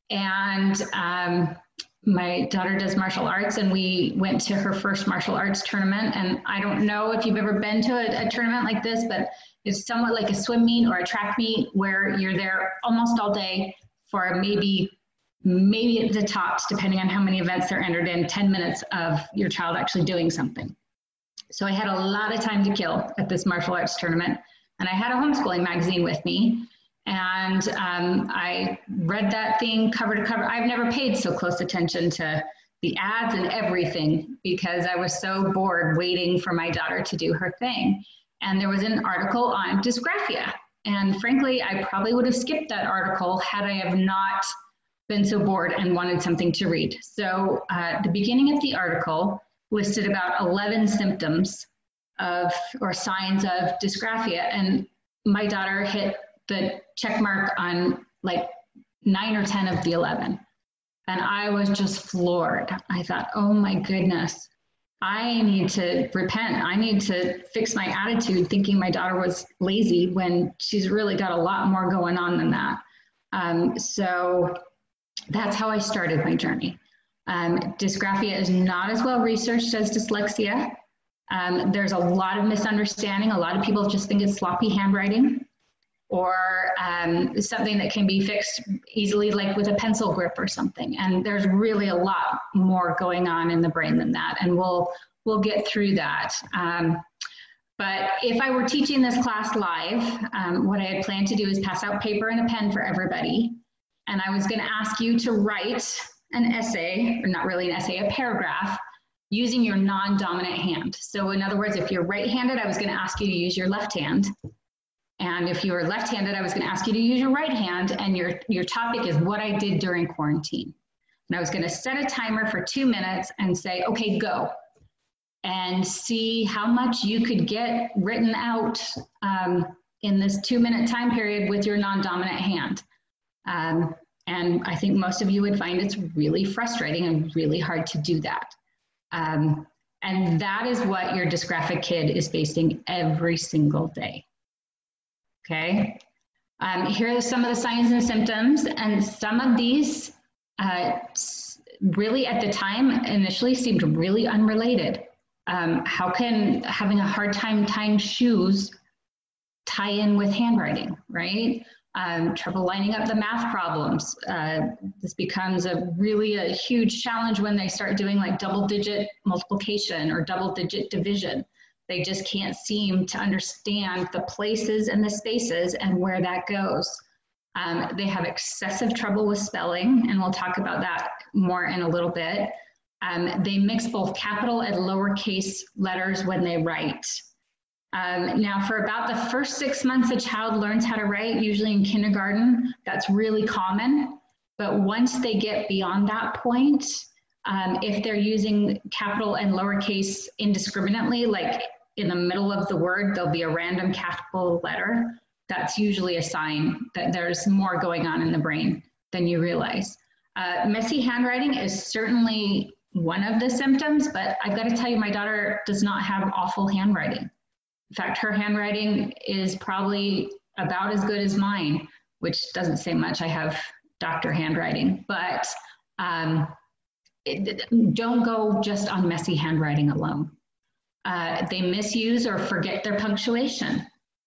And um, my daughter does martial arts, and we went to her first martial arts tournament. And I don't know if you've ever been to a, a tournament like this, but it's somewhat like a swim meet or a track meet where you're there almost all day for maybe, maybe at the tops, depending on how many events they're entered in, ten minutes of your child actually doing something. So I had a lot of time to kill at this martial arts tournament, and I had a homeschooling magazine with me. And um, I read that thing cover to cover. I've never paid so close attention to the ads and everything because I was so bored waiting for my daughter to do her thing. And there was an article on dysgraphia. And frankly, I probably would have skipped that article had I have not been so bored and wanted something to read. So uh, the beginning of the article listed about eleven symptoms of or signs of dysgraphia. And my daughter hit the check mark on like nine or ten of the eleven. And I was just floored. I thought, oh my goodness, I need to repent. I need to fix my attitude thinking my daughter was lazy when she's really got a lot more going on than that. Um, so that's how I started my journey. Um, dysgraphia is not as well researched as dyslexia. Um, there's a lot of misunderstanding. A lot of people just think it's sloppy handwriting, or um, something that can be fixed easily, like with a pencil grip or something. And there's really a lot more going on in the brain than that. And we'll, we'll get through that. Um, but if I were teaching this class live, um, what I had planned to do is pass out paper and a pen for everybody. And I was gonna ask you to write an essay, or not really an essay, a paragraph, using your non-dominant hand. So in other words, if you're right-handed, I was gonna ask you to use your left hand. And if you were left-handed, I was going to ask you to use your right hand, and your, your topic is what I did during quarantine. And I was going to set a timer for two minutes and say, okay, go. And see how much you could get written out um, in this two minute time period with your non-dominant hand. Um, and I think most of you would find it's really frustrating and really hard to do that. Um, and that is what your dysgraphic kid is facing every single day. Okay. Um, here are some of the signs and symptoms, and some of these uh, really at the time initially seemed really unrelated. Um, how can having a hard time tying shoes tie in with handwriting, right? Um, trouble lining up the math problems. Uh, this becomes a really a huge challenge when they start doing like double digit multiplication or double digit division. They just can't seem to understand the places and the spaces and where that goes. Um, they have excessive trouble with spelling, and we'll talk about that more in a little bit. Um, they mix both capital and lowercase letters when they write. Um, now, for about the first six months, a child learns how to write, usually in kindergarten. That's really common. But once they get beyond that point, um, if they're using capital and lowercase indiscriminately, like in the middle of the word, there'll be a random capital letter, that's usually a sign that there's more going on in the brain than you realize. Uh, messy handwriting is certainly one of the symptoms, but I've got to tell you, my daughter does not have awful handwriting. In fact, her handwriting is probably about as good as mine, which doesn't say much. I have doctor handwriting, but um, it, don't go just on messy handwriting alone. Uh, they misuse or forget their punctuation.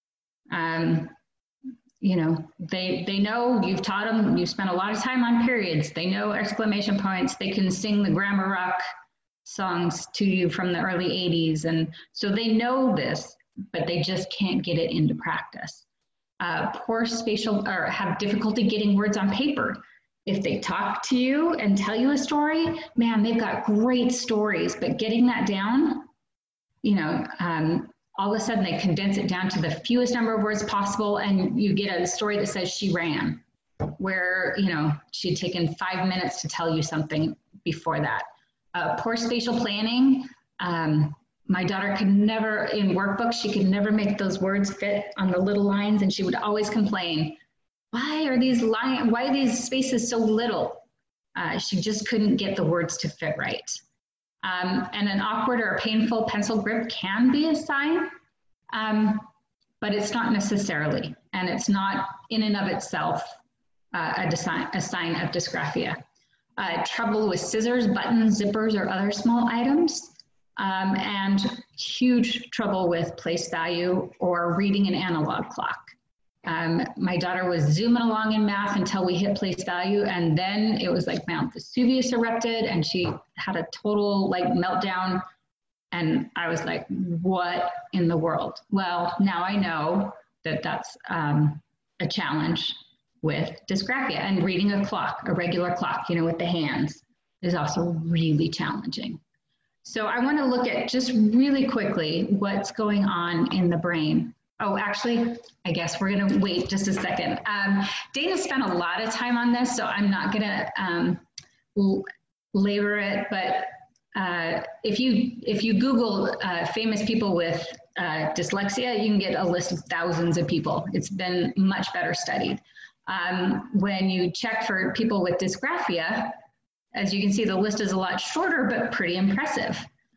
Um, you know, they, they know you've taught them, you've spent a lot of time on periods. They know exclamation points. They can sing the Grammar Rock songs to you from the early eighties. And so they know this, but they just can't get it into practice. Uh, poor spatial, or have difficulty getting words on paper. If they talk to you and tell you a story, man, they've got great stories, but getting that down, you know, um, all of a sudden they condense it down to the fewest number of words possible, and you get a story that says she ran, where, you know, she'd taken five minutes to tell you something before that. Uh, poor spatial planning. Um, my daughter could never, in workbooks, she could never make those words fit on the little lines, and she would always complain, why are these line, why are these spaces so little? Uh, she just couldn't get the words to fit right. Um, and an awkward or a painful pencil grip can be a sign, um, but it's not necessarily, and it's not in and of itself uh, a, design, a sign of dysgraphia. Uh, trouble with scissors, buttons, zippers, or other small items, um, and huge trouble with place value or reading an analog clock. Um, my daughter was zooming along in math until we hit place value, and then it was like Mount Vesuvius erupted, and she had a total like meltdown, and I was like, what in the world? Well, now I know that that's um, a challenge with dysgraphia, and reading a clock, a regular clock, you know, with the hands is also really challenging. So I want to look at just really quickly what's going on in the brain. Oh, actually, I guess we're going to wait just a second. Um, Dana spent a lot of time on this, so I'm not going to um, labor it. But uh, if you if you Google uh, famous people with uh, dyslexia, you can get a list of thousands of people. It's been much better studied. Um, when you check for people with dysgraphia, as you can see, the list is a lot shorter, but pretty impressive.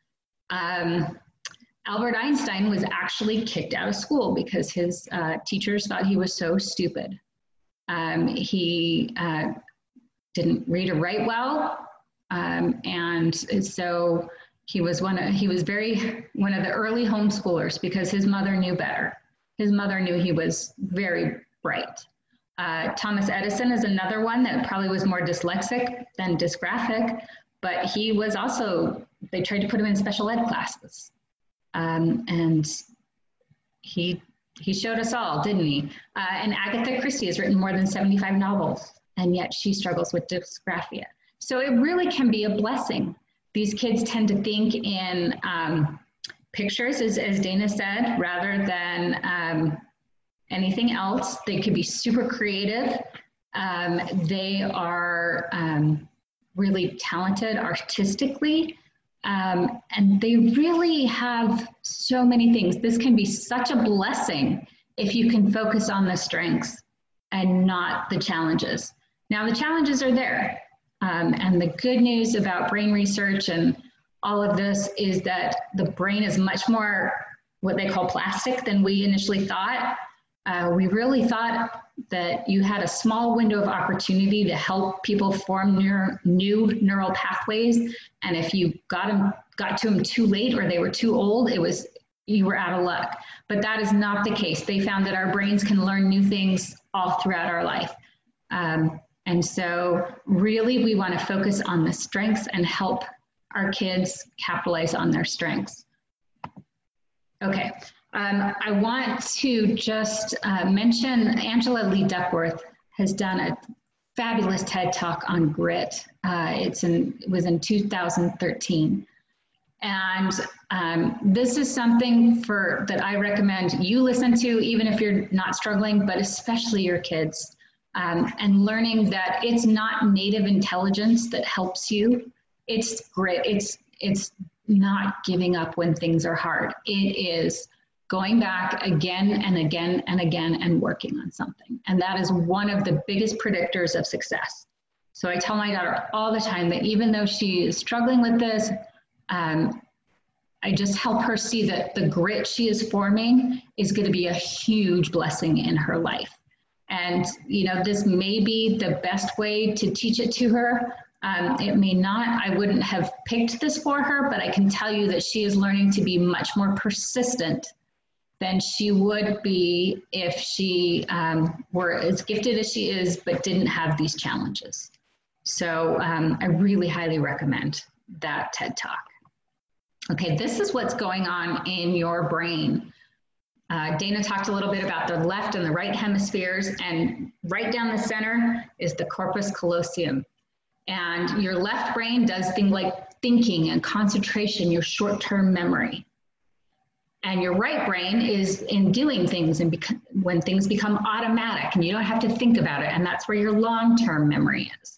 Um, Albert Einstein was actually kicked out of school because his uh, teachers thought he was so stupid. Um, he uh, didn't read or write well, um, and so he was one of, he was very one of the early homeschoolers because his mother knew better. His mother knew he was very bright. Uh, Thomas Edison is another one that probably was more dyslexic than dysgraphic, but he was also, they tried to put him in special ed classes. Um, and he he showed us all, didn't he? Uh, and Agatha Christie has written more than seventy-five novels, and yet she struggles with dysgraphia. So it really can be a blessing. These kids tend to think in um, pictures, as, as Dana said, rather than um, anything else. They could be super creative. Um, they are um, really talented artistically. Um, and they really have so many things. This can be such a blessing if you can focus on the strengths and not the challenges. Now, the challenges are there. Um, and the good news about brain research and all of this is that the brain is much more what they call plastic than we initially thought. Uh, we really thought that you had a small window of opportunity to help people form neuro, new neural pathways. And if you got them, got to them too late or they were too old, it was, you were out of luck. But that is not the case. They found that our brains can learn new things all throughout our life. Um, and so really we want to focus on the strengths and help our kids capitalize on their strengths. Okay. Um, I want to just uh, mention Angela Lee Duckworth has done a fabulous TED Talk on grit. Uh, it's in, it was in two thousand thirteen. And um, this is something for that I recommend you listen to, even if you're not struggling, but especially your kids. Um, and learning that it's not native intelligence that helps you. It's grit. It's, it's not giving up when things are hard. It is going back again and again and again and working on something. And that is one of the biggest predictors of success. So I tell my daughter all the time that even though she is struggling with this, um, I just help her see that the grit she is forming is going to be a huge blessing in her life. And, you know, this may be the best way to teach it to her. Um, it may not. I wouldn't have picked this for her, but I can tell you that she is learning to be much more persistent than she would be if she um, were as gifted as she is, but didn't have these challenges. So um, I really highly recommend that TED Talk. Okay, this is what's going on in your brain. Uh, Dana talked a little bit about the left and the right hemispheres, and right down the center is the corpus callosum. And your left brain does things like thinking and concentration, your short-term memory. And your right brain is in doing things and when things become automatic and you don't have to think about it. And that's where your long-term memory is.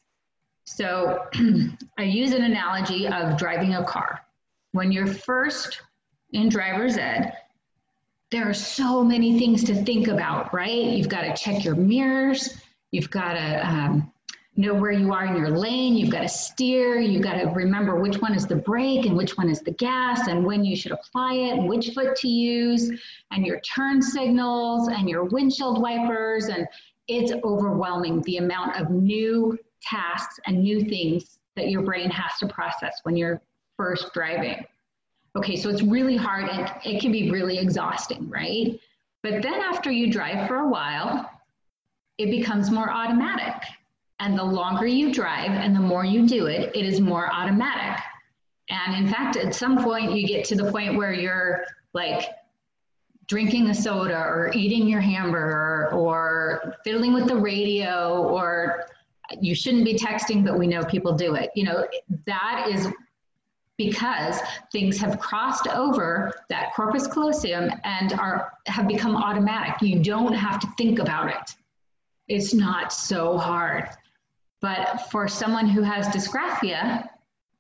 So I use an analogy of driving a car. When you're first in driver's ed, there are so many things to think about, right? You've got to check your mirrors. You've got to um, know where you are in your lane. You've got to steer. You've got to remember which one is the brake and which one is the gas and when you should apply it and which foot to use and your turn signals and your windshield wipers. And it's overwhelming the amount of new tasks and new things that your brain has to process when you're first driving. Okay, so it's really hard and it can be really exhausting, right? But then after you drive for a while, it becomes more automatic. And the longer you drive and the more you do it, it is more automatic. And in fact, at some point you get to the point where you're like drinking a soda or eating your hamburger or fiddling with the radio, or you shouldn't be texting, but we know people do it. You know, that is because things have crossed over that corpus callosum and are have become automatic. You don't have to think about it. It's not so hard. But for someone who has dysgraphia,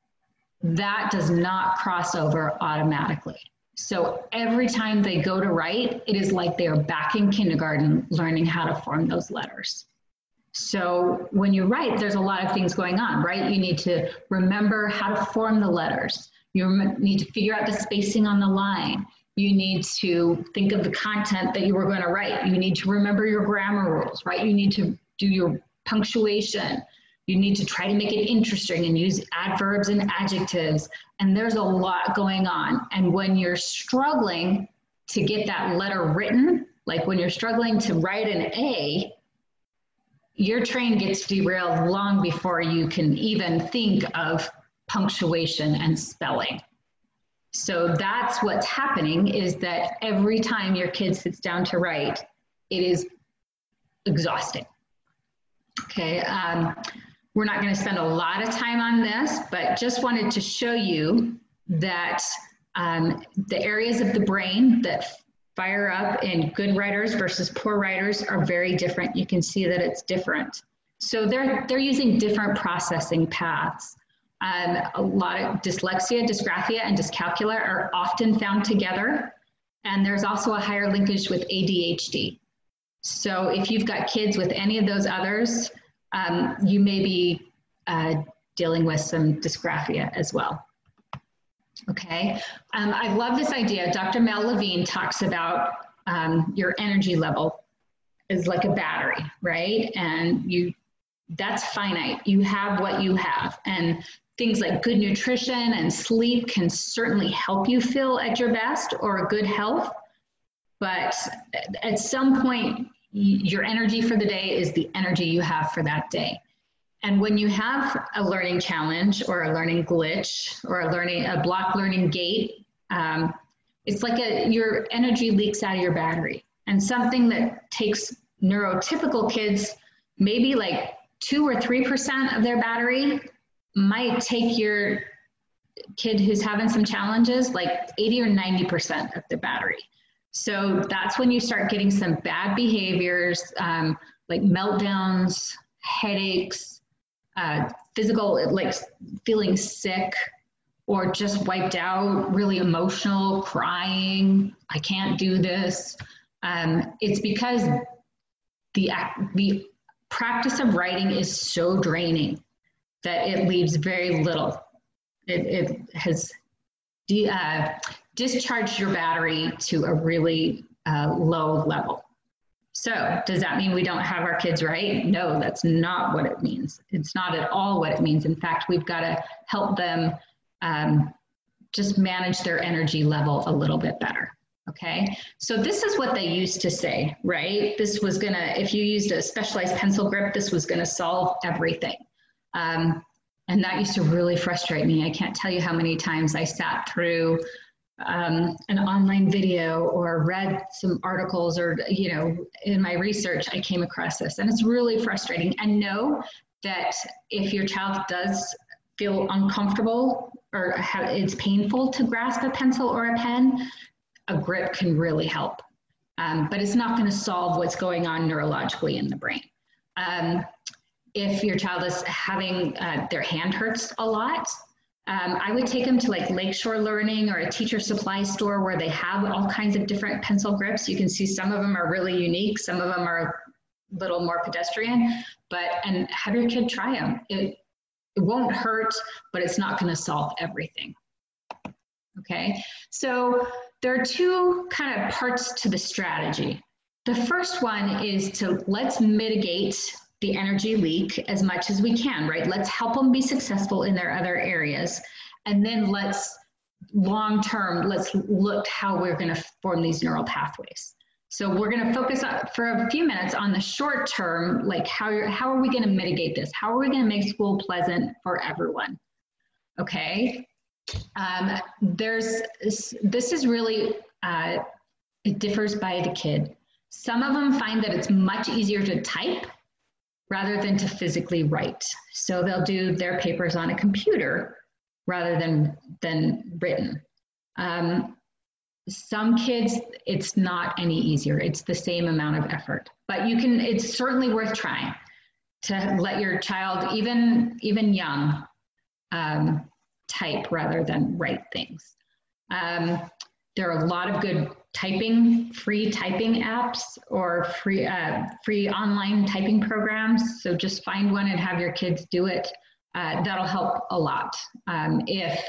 that does not cross over automatically. So every time they go to write, it is like they are back in kindergarten learning how to form those letters. So when you write, there's a lot of things going on, right? You need to remember how to form the letters. You need to figure out the spacing on the line. You need to think of the content that you were going to write. You need to remember your grammar rules, right? You need to do your punctuation. You need to try to make it interesting and use adverbs and adjectives. And there's a lot going on. And when you're struggling to get that letter written, like when you're struggling to write an A, your train gets derailed long before you can even think of punctuation and spelling. So that's what's happening, is that every time your kid sits down to write, it is exhausting. Okay, um, we're not going to spend a lot of time on this, but just wanted to show you that um, the areas of the brain that fire up in good writers versus poor writers are very different. You can see that it's different. So they're, they're using different processing paths. Um, a lot of dyslexia, dysgraphia, and dyscalculia are often found together. And there's also a higher linkage with A D H D. So if you've got kids with any of those others, um, you may be uh, dealing with some dysgraphia as well. Okay, um, I love this idea. Doctor Mel Levine talks about um, your energy level is like a battery, right? And you, that's finite. You have what you have. And things like good nutrition and sleep can certainly help you feel at your best or a good health. But at some point, your energy for the day is the energy you have for that day. And when you have a learning challenge or a learning glitch or a learning, a block learning gate, um, it's like a, your energy leaks out of your battery. And something that takes neurotypical kids maybe like two or three percent of their battery might take your kid who's having some challenges like eighty or ninety percent of the battery. So that's when you start getting some bad behaviors, um, like meltdowns, headaches, uh, physical, like feeling sick, or just wiped out, really emotional, crying, I can't do this. Um, it's because the, the practice of writing is so draining that it leaves very little. It, it has de, uh, discharged your battery to a really uh, low level. So does that mean we don't have our kids right? No, that's not what it means. It's not at all what it means. In fact, we've got to help them um, just manage their energy level a little bit better. Okay, so this is what they used to say, right? This was gonna, if you used a specialized pencil grip, this was gonna solve everything. Um, and that used to really frustrate me. I can't tell you how many times I sat through um, an online video or read some articles, or, you know, in my research, I came across this, and it's really frustrating. And know that if your child does feel uncomfortable or have, it's painful to grasp a pencil or a pen, a grip can really help. Um, but it's not going to solve what's going on neurologically in the brain. Um, if your child is having uh, their hand hurts a lot, um, I would take them to like Lakeshore Learning or a teacher supply store where they have all kinds of different pencil grips. You can see some of them are really unique. Some of them are a little more pedestrian, but, and have your kid try them. It, it won't hurt, but it's not going to solve everything. Okay, so there are two kind of parts to the strategy. The first one is to let's mitigate the energy leak as much as we can, right? Let's help them be successful in their other areas. And then let's long-term, let's look how we're gonna form these neural pathways. So we're gonna focus on, for a few minutes on the short term, like how, you're, how are we gonna mitigate this? How are we gonna make school pleasant for everyone? Okay. Um, there's, this is really, uh, it differs by the kid. Some of them find that it's much easier to type rather than to physically write. So they'll do their papers on a computer rather than, than written. Um, some kids, it's not any easier. It's the same amount of effort, but you can, it's certainly worth trying to let your child, even, even young, um, type rather than write things. Um, there are a lot of good typing, free typing apps or free, uh, free online typing programs. So just find one and have your kids do it. Uh, that'll help a lot um, if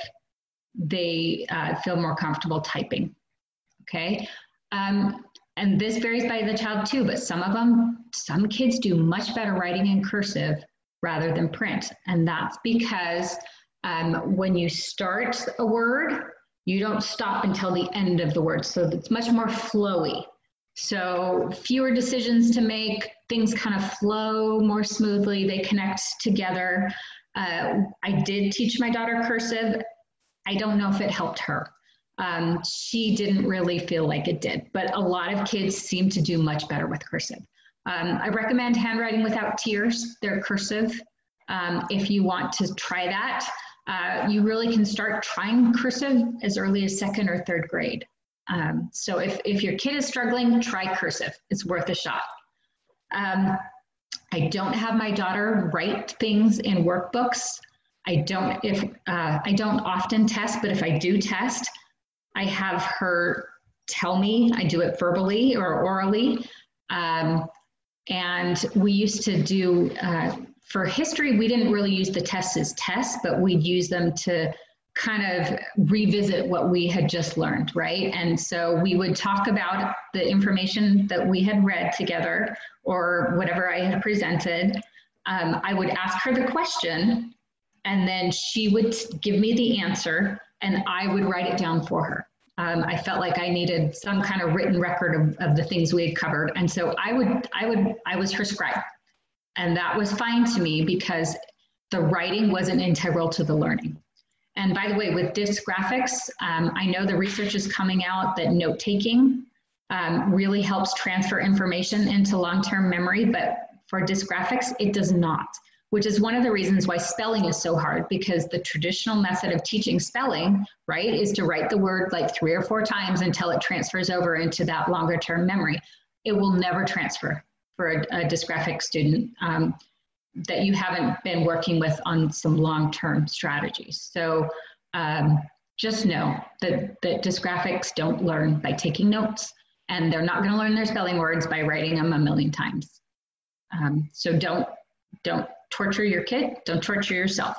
they uh, feel more comfortable typing, okay? Um, and this varies by the child too, but some of them, some kids do much better writing in cursive rather than print. And that's because Um, when you start a word, you don't stop until the end of the word. So it's much more flowy. So fewer decisions to make, things kind of flow more smoothly, they connect together. Uh, I did teach my daughter cursive. I don't know if it helped her. Um, she didn't really feel like it did, but a lot of kids seem to do much better with cursive. Um, I recommend Handwriting Without Tears, they're cursive. Um, if you want to try that, uh, you really can start trying cursive as early as second or third grade. Um, so if, if your kid is struggling, try cursive. It's worth a shot. Um, I don't have my daughter write things in workbooks. I don't, if, uh, I don't often test, but if I do test, I have her tell me. I do it verbally or orally. Um, and we used to do, uh, for history, we didn't really use the tests as tests, but we'd use them to kind of revisit what we had just learned, right? And so we would talk about the information that we had read together or whatever I had presented. Um, I would ask her the question, and then she would give me the answer, and I would write it down for her. Um, I felt like I needed some kind of written record of, of the things we had covered. And so I would, I would, I was her scribe. And that was fine to me because the writing wasn't integral to the learning. And by the way, with Dysgraphics, um, I know the research is coming out that note-taking um, really helps transfer information into long-term memory, but for Dysgraphics, it does not, which is one of the reasons why spelling is so hard, because the traditional method of teaching spelling, right, is to write the word like three or four times until it transfers over into that longer-term memory. It will never transfer for a, a dysgraphic student um, that you haven't been working with on some long-term strategies. So um, just know that, that dysgraphics don't learn by taking notes, and they're not gonna learn their spelling words by writing them a million times. Um, so don't, don't torture your kid, don't torture yourself.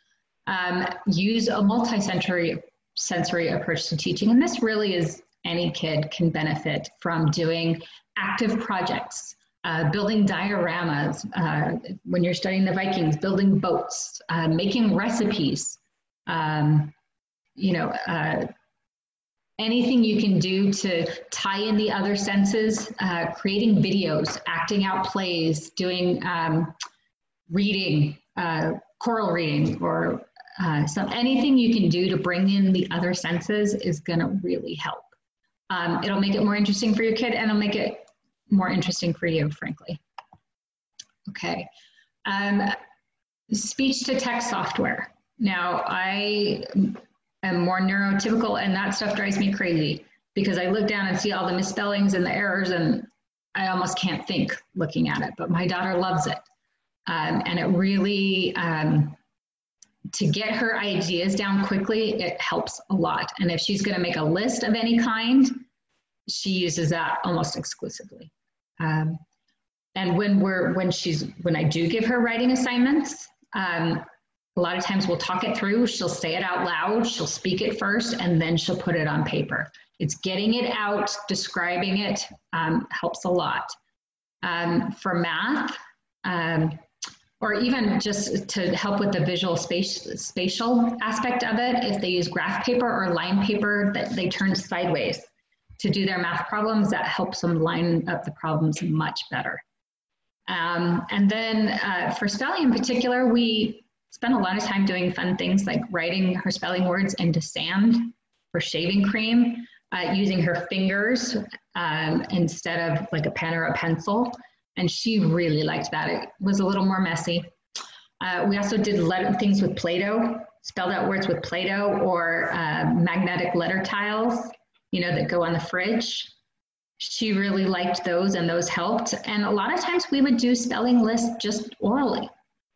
Um, use a multi-sensory sensory approach to teaching, and this really is any kid can benefit from doing active projects. Uh, building dioramas, uh, when you're studying the Vikings, building boats, uh, making recipes, um, you know, uh, anything you can do to tie in the other senses, uh, creating videos, acting out plays, doing um, reading, uh, choral reading, or uh, some, anything you can do to bring in the other senses is gonna really help. Um, it'll make it more interesting for your kid, and it'll make it more interesting for you, frankly. Okay, um, speech to text software. Now, I am more neurotypical, and that stuff drives me crazy because I look down and see all the misspellings and the errors, and I almost can't think looking at it, but my daughter loves it. Um, and it really, um, to get her ideas down quickly, it helps a lot. And if she's gonna make a list of any kind, she uses that almost exclusively. Um, and when we're, when she's, when I do give her writing assignments, um, a lot of times we'll talk it through, she'll say it out loud, she'll speak it first, and then she'll put it on paper. It's getting it out, describing it, um, helps a lot. Um, for math, um, or even just to help with the visual space, spatial aspect of it, if they use graph paper or line paper that they turn sideways to do their math problems, that helps them line up the problems much better. Um, and then uh, for spelling in particular, we spend a lot of time doing fun things like writing her spelling words into sand for shaving cream, uh, using her fingers um, instead of like a pen or a pencil. And she really liked that. It was a little more messy. Uh, we also did letter, things with Play-Doh, spelled out words with Play-Doh, or uh, magnetic letter tiles, you know, that go on the fridge. She really liked those, and those helped. And a lot of times we would do spelling lists just orally.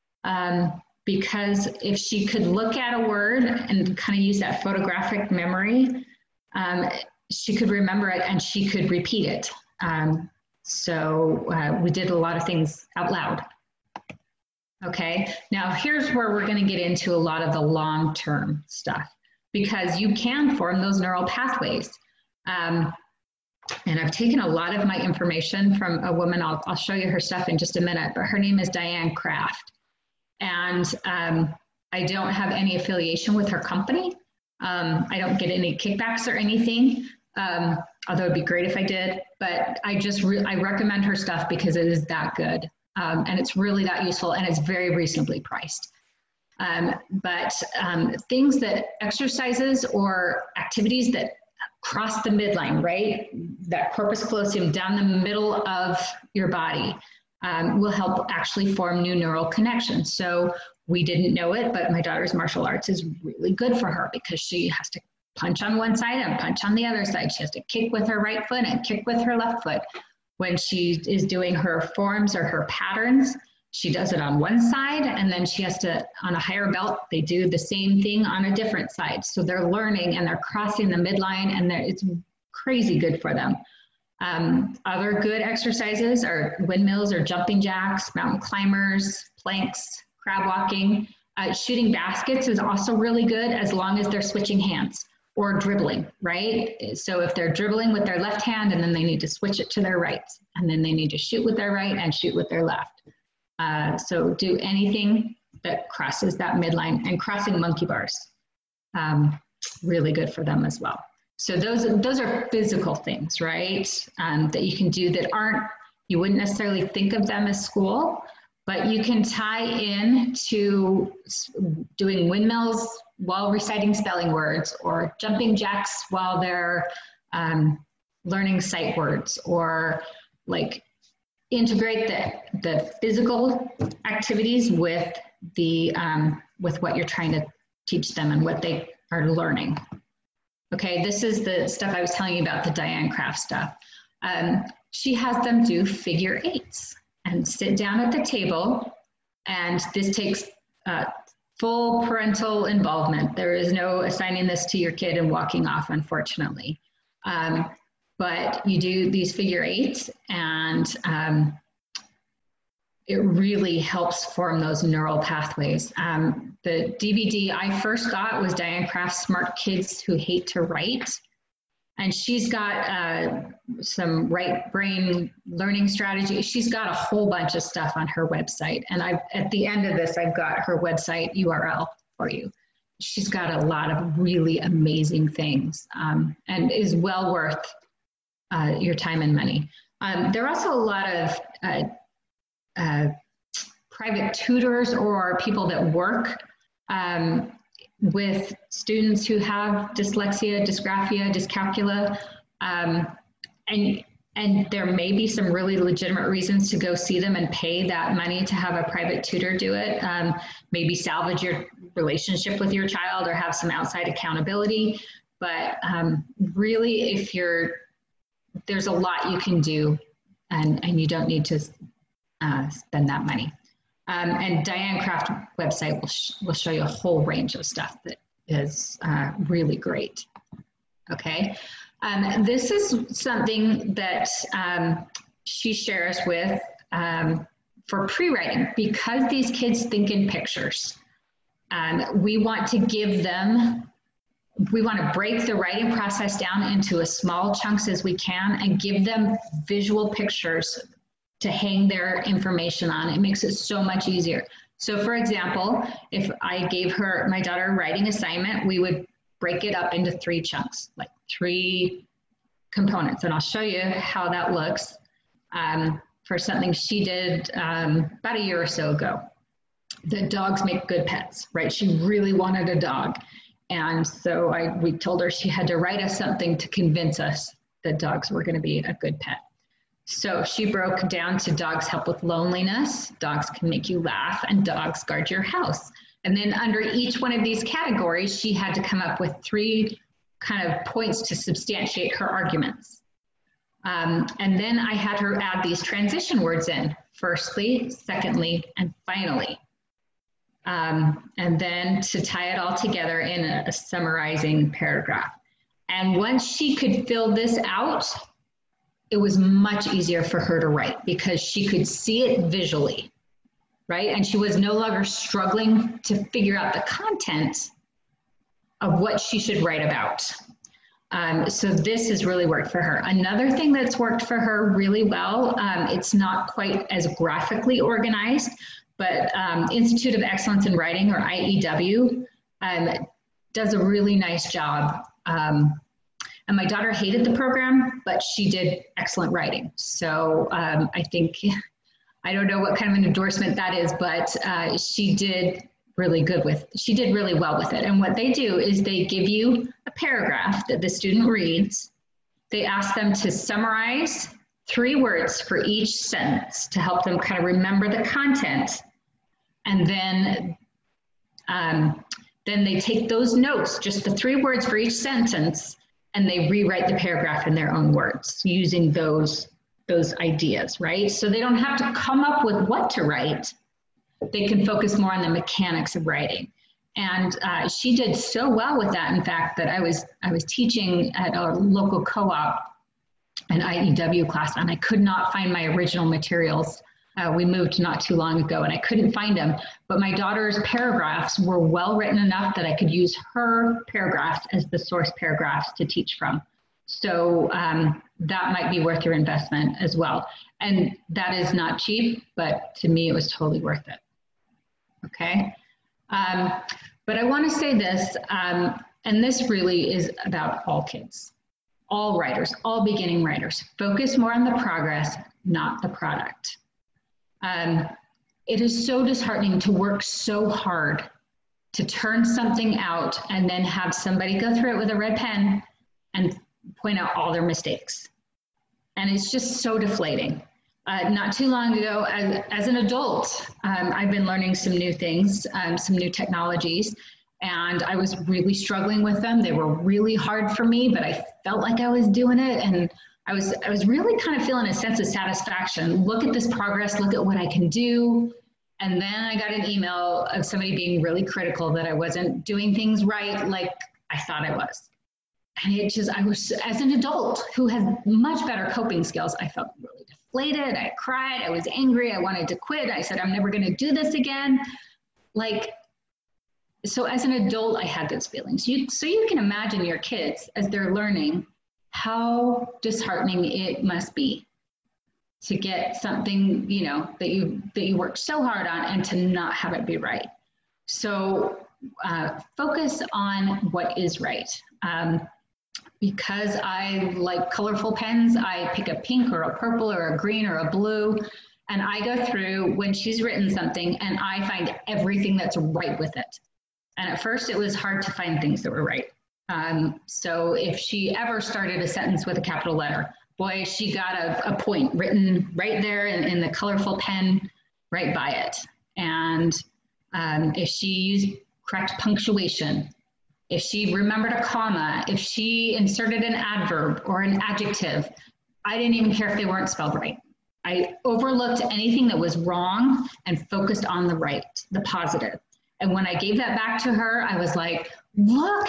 Um, because if she could look at a word and kind of use that photographic memory, um, she could remember it and she could repeat it. Um, so uh, we did a lot of things out loud. Okay, now here's where we're gonna get into a lot of the long-term stuff, because you can form those neural pathways. Um, and I've taken a lot of my information from a woman, I'll, I'll show you her stuff in just a minute, but her name is Diane Kraft. And um, I don't have any affiliation with her company. Um, I don't get any kickbacks or anything, um, although it'd be great if I did, but I just, re I recommend her stuff because it is that good. Um, and it's really that useful, and it's very reasonably priced. Um, but um, things that, exercises or activities that cross the midline, right? That corpus callosum down the middle of your body um, will help actually form new neural connections. So we didn't know it, but my daughter's martial arts is really good for her because she has to punch on one side and punch on the other side. She has to kick with her right foot and kick with her left foot. When she is doing her forms or her patterns, she does it on one side, and then she has to, on a higher belt, they do the same thing on a different side. So they're learning and they're crossing the midline, and it's crazy good for them. Um, other good exercises are windmills or jumping jacks, mountain climbers, planks, crab walking. Uh, shooting baskets is also really good as long as they're switching hands, or dribbling, right? So if they're dribbling with their left hand and then they need to switch it to their right, and then they need to shoot with their right and shoot with their left. Uh, so do anything that crosses that midline, and crossing monkey bars, um, really good for them as well. So those, those are physical things, right? Um, that you can do that aren't, you wouldn't necessarily think of them as school, but you can tie in to doing windmills while reciting spelling words, or jumping jacks while they're um, learning sight words, or like integrate the, the physical activities with the um, with what you're trying to teach them and what they are learning. Okay, this is the stuff I was telling you about, the Diane Craft stuff. Um, she has them do figure eights and sit down at the table, and this takes uh, full parental involvement. There is no assigning this to your kid and walking off, unfortunately. Um, but you do these figure eights, and um, it really helps form those neural pathways. Um, the D V D I first got was Diane Craft's Smart Kids Who Hate to Write. And she's got uh, some right brain learning strategy. She's got a whole bunch of stuff on her website. And I've, at the end of this, I've got her website U R L for you. She's got a lot of really amazing things, um, and is well worth uh, your time and money. Um, there are also a lot of uh, uh, private tutors or people that work um, with students who have dyslexia, dysgraphia, dyscalculia, um, and, and there may be some really legitimate reasons to go see them and pay that money to have a private tutor do it. Um, maybe salvage your relationship with your child or have some outside accountability. But um, really, if you're, there's a lot you can do, and, and you don't need to uh, spend that money. Um, and Diane Craft website will, sh will show you a whole range of stuff that is uh, really great. Okay, um, this is something that um, she shares with um, for pre-writing, because these kids think in pictures. Um, we want to give them, we want to break the writing process down into as small chunks as we can and give them visual pictures to hang their information on. It makes it so much easier. So for example, if I gave her, my daughter, a writing assignment, we would break it up into three chunks, like three components. And I'll show you how that looks um, for something she did um, about a year or so ago. The dogs make good pets, right? She really wanted a dog. And so I, we told her she had to write us something to convince us that dogs were gonna be a good pet. So she broke down to dogs help with loneliness, dogs can make you laugh, and dogs guard your house. And then under each one of these categories, she had to come up with three kind of points to substantiate her arguments. Um, and then I had her add these transition words in, firstly, secondly, and finally. Um, and then to tie it all together in a, a summarizing paragraph. And once she could fill this out, it was much easier for her to write because she could see it visually, right? And she was no longer struggling to figure out the content of what she should write about. Um, so this has really worked for her. Another thing that's worked for her really well, um, it's not quite as graphically organized, but um, Institute of Excellence in Writing, or I E W, um, does a really nice job. Um, And my daughter hated the program, but she did excellent writing. So um, I think, I don't know what kind of an endorsement that is, but uh, she did really good with, she did really well with it. And what they do is they give you a paragraph that the student reads. They ask them to summarize three words for each sentence to help them kind of remember the content. And then, um, then they take those notes, just the three words for each sentence, and they rewrite the paragraph in their own words using those those ideas, right? So they don't have to come up with what to write. They can focus more on the mechanics of writing. And uh, she did so well with that, in fact, that I was, I was teaching at a local co-op, an I E W class, and I could not find my original materials. Uh, we moved not too long ago and I couldn't find them, but my daughter's paragraphs were well written enough that I could use her paragraphs as the source paragraphs to teach from. So um, that might be worth your investment as well. And that is not cheap, but to me, it was totally worth it. Okay. Um, but I want to say this, um, and this really is about all kids, all writers, all beginning writers. Focus more on the progress, not the product. Um, it is so disheartening to work so hard to turn something out and then have somebody go through it with a red pen and point out all their mistakes. And it's just so deflating. Uh, not too long ago, as, as an adult, um, I've been learning some new things, um, some new technologies, and I was really struggling with them. They were really hard for me, but I felt like I was doing it, and I was, I was really kind of feeling a sense of satisfaction. Look at this progress, look at what I can do. And then I got an email of somebody being really critical that I wasn't doing things right like I thought I was. And it just, I was, as an adult who has much better coping skills, I felt really deflated. I cried, I was angry, I wanted to quit. I said, I'm never gonna do this again. Like, so as an adult, I had those feelings. You, so you can imagine your kids as they're learning how disheartening it must be to get something, you know, that you, that you worked so hard on and to not have it be right. So uh, focus on what is right. Um, Because I like colorful pens, I pick a pink or a purple or a green or a blue, and I go through when she's written something and I find everything that's right with it. And at first it was hard to find things that were right. Um, so if she ever started a sentence with a capital letter, boy, she got a, a point written right there in, in the colorful pen right by it. And um, if she used correct punctuation, if she remembered a comma, if she inserted an adverb or an adjective, I didn't even care if they weren't spelled right. I overlooked anything that was wrong and focused on the right, the positive. And when I gave that back to her, I was like, look,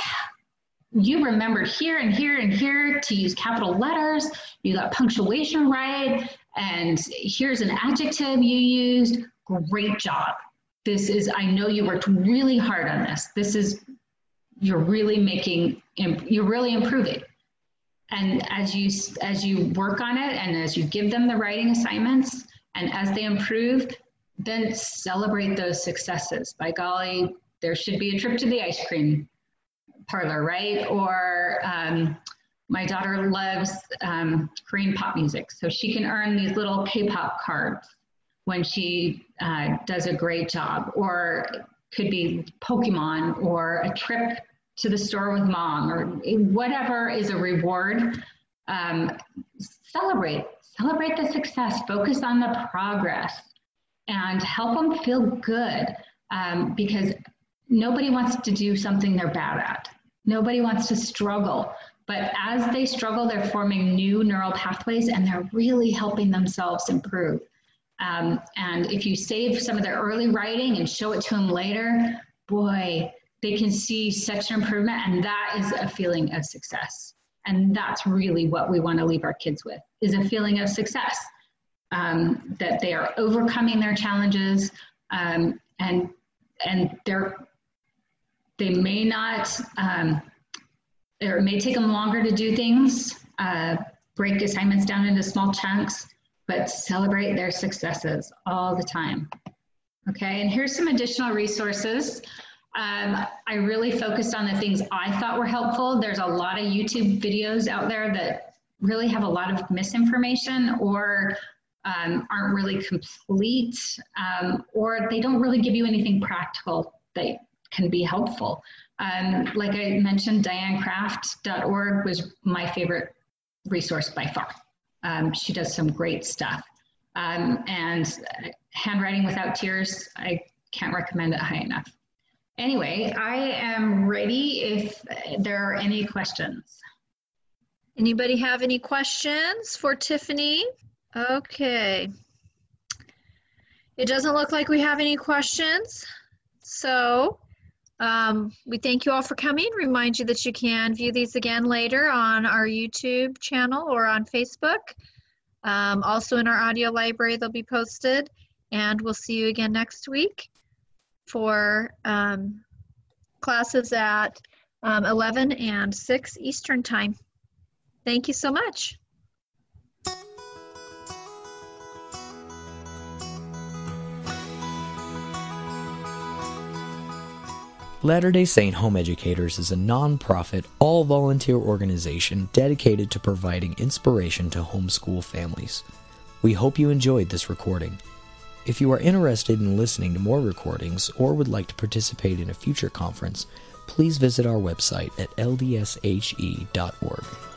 you remembered here and here and here to use capital letters, you got punctuation right, and here's an adjective you used, great job. This is, I know you worked really hard on this. This is, you're really making, you're really improving. And as you, as you work on it and as you give them the writing assignments and as they improve, then celebrate those successes. By golly, there should be a trip to the ice cream parlor, right? Or um, my daughter loves um, Korean pop music, so she can earn these little K-pop cards when she uh, does a great job, or could be Pokemon or a trip to the store with mom, or whatever is a reward. Um, celebrate, celebrate the success, focus on the progress, and help them feel good, um, because nobody wants to do something they're bad at. Nobody wants to struggle, but as they struggle, they're forming new neural pathways and they're really helping themselves improve. Um, and if you save some of their early writing and show it to them later, boy, they can see such an improvement, and that is a feeling of success. And that's really what we want to leave our kids with, is a feeling of success, um, that they are overcoming their challenges, um, and and they're they may not, um, or it may take them longer to do things, uh, break assignments down into small chunks, but celebrate their successes all the time. Okay, and here's some additional resources. Um, I really focused on the things I thought were helpful. There's a lot of YouTube videos out there that really have a lot of misinformation, or um, aren't really complete, um, or they don't really give you anything practical that can be helpful. Um, like I mentioned, diane craft dot org was my favorite resource by far. Um, she does some great stuff. Um, and Handwriting Without Tears, I can't recommend it high enough. Anyway, I am ready if there are any questions. Anybody have any questions for Tiffany? Okay. It doesn't look like we have any questions. So um, we thank you all for coming. Remind you that you can view these again later on our YouTube channel or on Facebook. Um, also in our audio library, they'll be posted. And we'll see you again next week for um, classes at um, eleven and six Eastern Time. Thank you so much. Latter-day Saint Home Educators is a non-profit, all-volunteer organization dedicated to providing inspiration to homeschool families. We hope you enjoyed this recording. If you are interested in listening to more recordings or would like to participate in a future conference, please visit our website at L D S H E dot org.